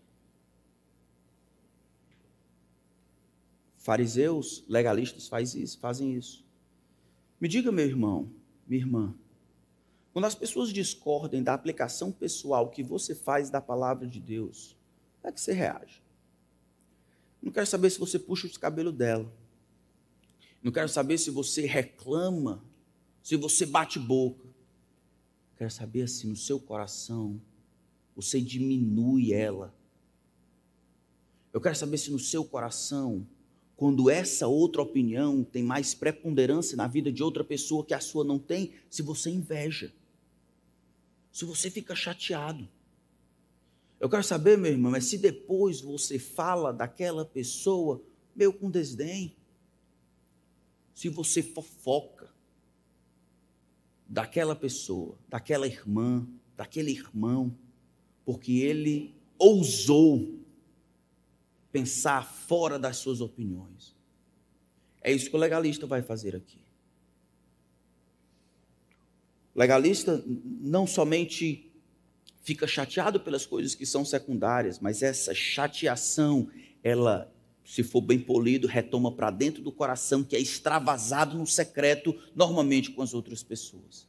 Fariseus, legalistas fazem isso. Me diga, meu irmão, minha irmã, quando as pessoas discordem da aplicação pessoal que você faz da palavra de Deus, como é que você reage? Não quero saber se você puxa os cabelos dela. Não quero saber se você reclama, se você bate boca. Quero saber se no seu coração você diminui ela. Eu quero saber se no seu coração, quando essa outra opinião tem mais preponderância na vida de outra pessoa que a sua não tem, se você inveja, se você fica chateado. Eu quero saber, meu irmão, se depois você fala daquela pessoa, meio com desdém, se você fofoca daquela pessoa, daquela irmã, daquele irmão, porque ele ousou pensar fora das suas opiniões. É isso que o legalista vai fazer aqui. O legalista não somente fica chateado pelas coisas que são secundárias, mas essa chateação, ela, se for bem polido, retoma para dentro do coração, que é extravasado no secreto, normalmente com as outras pessoas.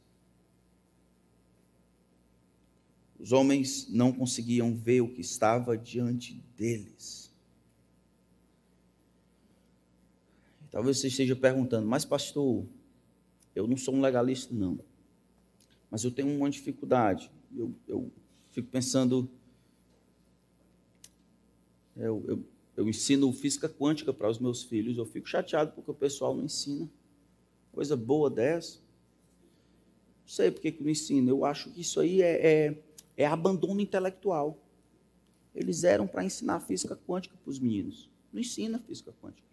Os homens não conseguiam ver o que estava diante deles. Talvez você esteja perguntando, mas pastor, eu não sou um legalista não, mas eu tenho uma dificuldade. Eu fico pensando, eu ensino física quântica para os meus filhos, eu fico chateado porque o pessoal não ensina coisa boa dessa. Não sei por que não ensina, eu acho que isso aí é abandono intelectual. Eles eram para ensinar física quântica para os meninos, não ensina física quântica.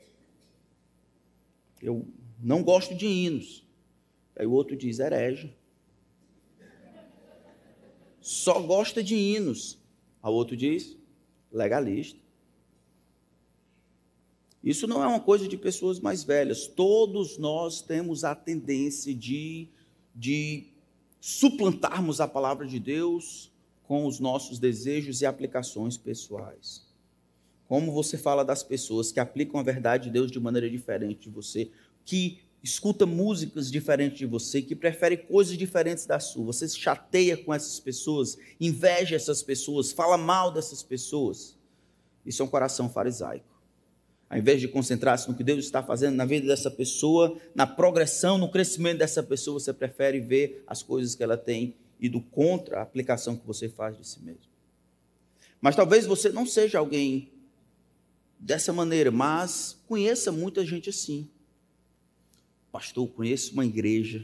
Eu não gosto de hinos. Aí o outro diz herege. Só gosta de hinos. A outro diz legalista. Isso não é uma coisa de pessoas mais velhas. Todos nós temos a tendência de suplantarmos a palavra de Deus com os nossos desejos e aplicações pessoais. Como você fala das pessoas que aplicam a verdade de Deus de maneira diferente de você, que escuta músicas diferentes de você, que prefere coisas diferentes da sua. Você se chateia com essas pessoas, inveja essas pessoas, fala mal dessas pessoas. Isso é um coração farisaico. Ao invés de concentrar-se no que Deus está fazendo na vida dessa pessoa, na progressão, no crescimento dessa pessoa, você prefere ver as coisas que ela tem ido contra a aplicação que você faz de si mesmo. Mas talvez você não seja alguém dessa maneira, mas conheça muita gente assim. Pastor, conheço uma igreja,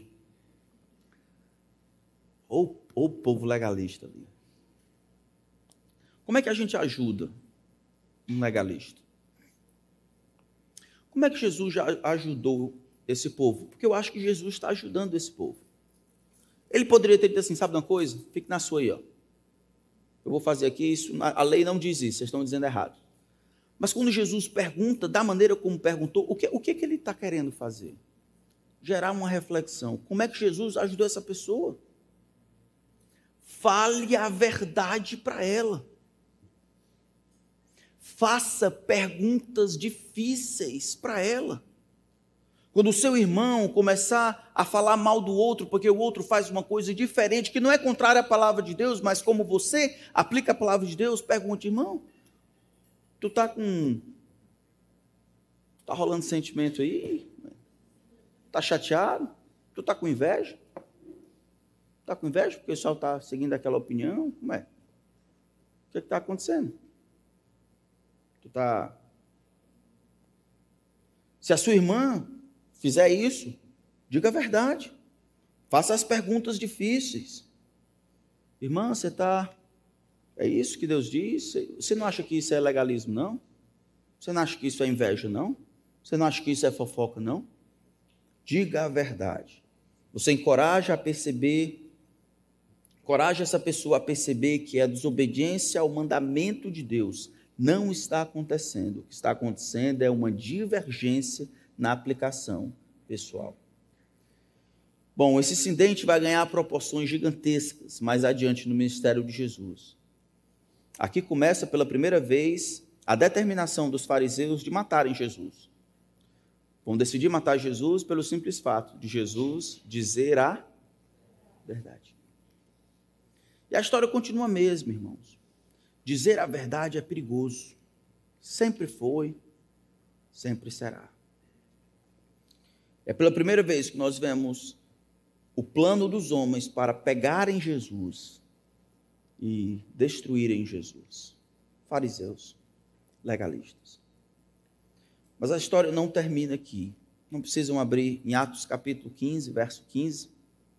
ou povo legalista ali. Como é que a gente ajuda um legalista? Como é que Jesus já ajudou esse povo? Porque eu acho que Jesus está ajudando esse povo. Ele poderia ter dito assim, sabe de uma coisa? Fique na sua aí, ó. Eu vou fazer aqui isso, a lei não diz isso, vocês estão dizendo errado. Mas quando Jesus pergunta, da maneira como perguntou, o que ele está querendo fazer? Gerar uma reflexão. Como é que Jesus ajudou essa pessoa? Fale a verdade para ela. Faça perguntas difíceis para ela. Quando o seu irmão começar a falar mal do outro, porque o outro faz uma coisa diferente, que não é contrária à palavra de Deus, mas como você aplica a palavra de Deus, pergunte, irmão, tu tá rolando sentimento aí? Tá chateado? Tu tá com inveja? Tá com inveja porque o pessoal tá seguindo aquela opinião? Como é? O que está acontecendo? Se a sua irmã fizer isso, diga a verdade. Faça as perguntas difíceis. Irmã, você está... É isso que Deus diz? Você não acha que isso é legalismo, não? Você não acha que isso é inveja, não? Você não acha que isso é fofoca, não? Diga a verdade. Você encoraja essa pessoa a perceber que a desobediência ao mandamento de Deus não está acontecendo. O que está acontecendo é uma divergência na aplicação pessoal. Bom, esse incidente vai ganhar proporções gigantescas mais adiante no ministério de Jesus. Aqui começa pela primeira vez a determinação dos fariseus de matarem Jesus. Vão decidir matar Jesus pelo simples fato de Jesus dizer a verdade. E a história continua a mesma, irmãos. Dizer a verdade é perigoso. Sempre foi, sempre será. É pela primeira vez que nós vemos o plano dos homens para pegarem Jesus e destruírem Jesus. Fariseus, legalistas. Mas a história não termina aqui. Não precisam abrir em Atos capítulo 15, verso 15.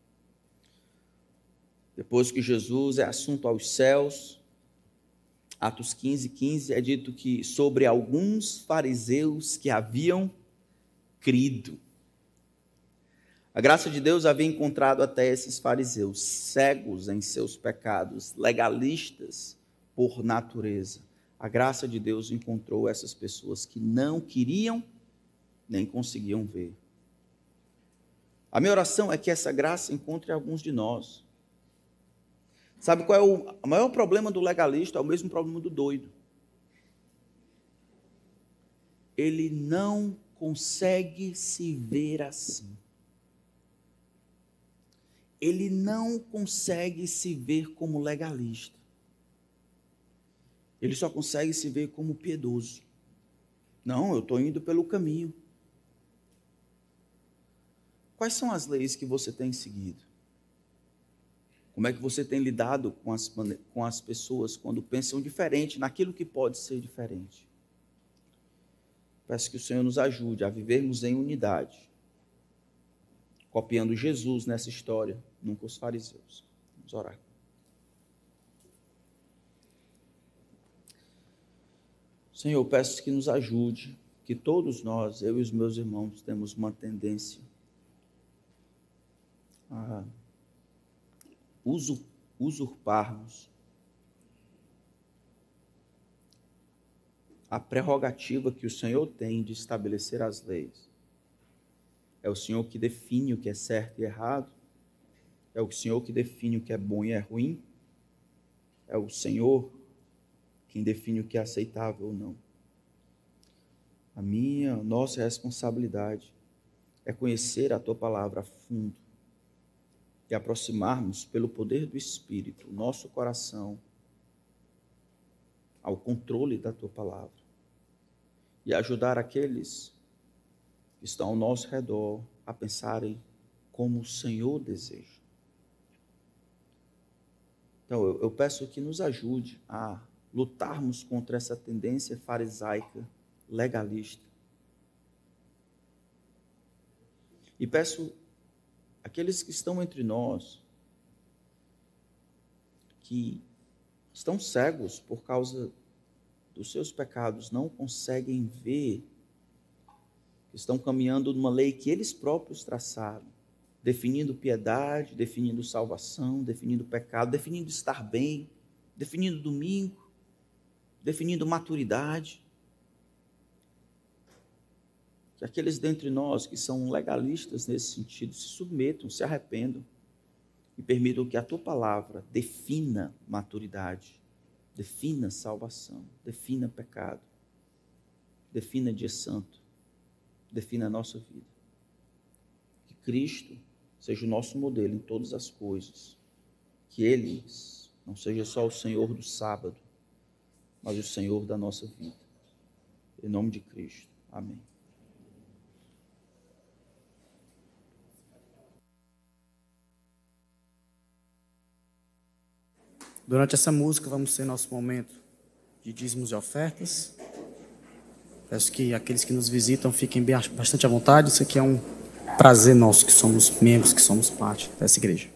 Depois que Jesus é assunto aos céus, Atos 15, 15, é dito que sobre alguns fariseus que haviam crido. A graça de Deus havia encontrado até esses fariseus, cegos em seus pecados, legalistas por natureza. A graça de Deus encontrou essas pessoas que não queriam nem conseguiam ver. A minha oração é que essa graça encontre alguns de nós. Sabe qual é o maior problema do legalista? É o mesmo problema do doido. Ele não consegue se ver assim. Ele não consegue se ver como legalista. Ele só consegue se ver como piedoso. Não, eu estou indo pelo caminho. Quais são as leis que você tem seguido? Como é que você tem lidado com as pessoas quando pensam diferente naquilo que pode ser diferente? Peço que o Senhor nos ajude a vivermos em unidade, copiando Jesus nessa história, nunca os fariseus. Vamos orar. Senhor, peço que nos ajude, que todos nós, eu e os meus irmãos, temos uma tendência a usurparmos a prerrogativa que o Senhor tem de estabelecer as leis. É o Senhor que define o que é certo e errado, é o Senhor que define o que é bom e é ruim, é o Senhor quem define o que é aceitável ou não. A nossa responsabilidade é conhecer a Tua palavra a fundo e aproximarmos pelo poder do Espírito o nosso coração ao controle da Tua palavra e ajudar aqueles que estão ao nosso redor a pensarem como o Senhor deseja. Então, eu peço que nos ajude a lutarmos contra essa tendência farisaica, legalista. E peço àqueles que estão entre nós, que estão cegos por causa dos seus pecados, não conseguem ver, que estão caminhando numa lei que eles próprios traçaram, definindo piedade, definindo salvação, definindo pecado, definindo estar bem, definindo domingo, definindo maturidade. Que aqueles dentre nós que são legalistas nesse sentido se submetam, se arrependam e permitam que a Tua palavra defina maturidade, defina salvação, defina pecado, defina dia santo, defina a nossa vida. Que Cristo seja o nosso modelo em todas as coisas, que Ele não seja só o Senhor do sábado, mas o Senhor da nossa vida. Em nome de Cristo. Amém. Durante essa música vamos ter nosso momento de dízimos e ofertas. Peço que aqueles que nos visitam fiquem bastante à vontade. Isso aqui é um prazer nosso, que somos membros, que somos parte dessa igreja.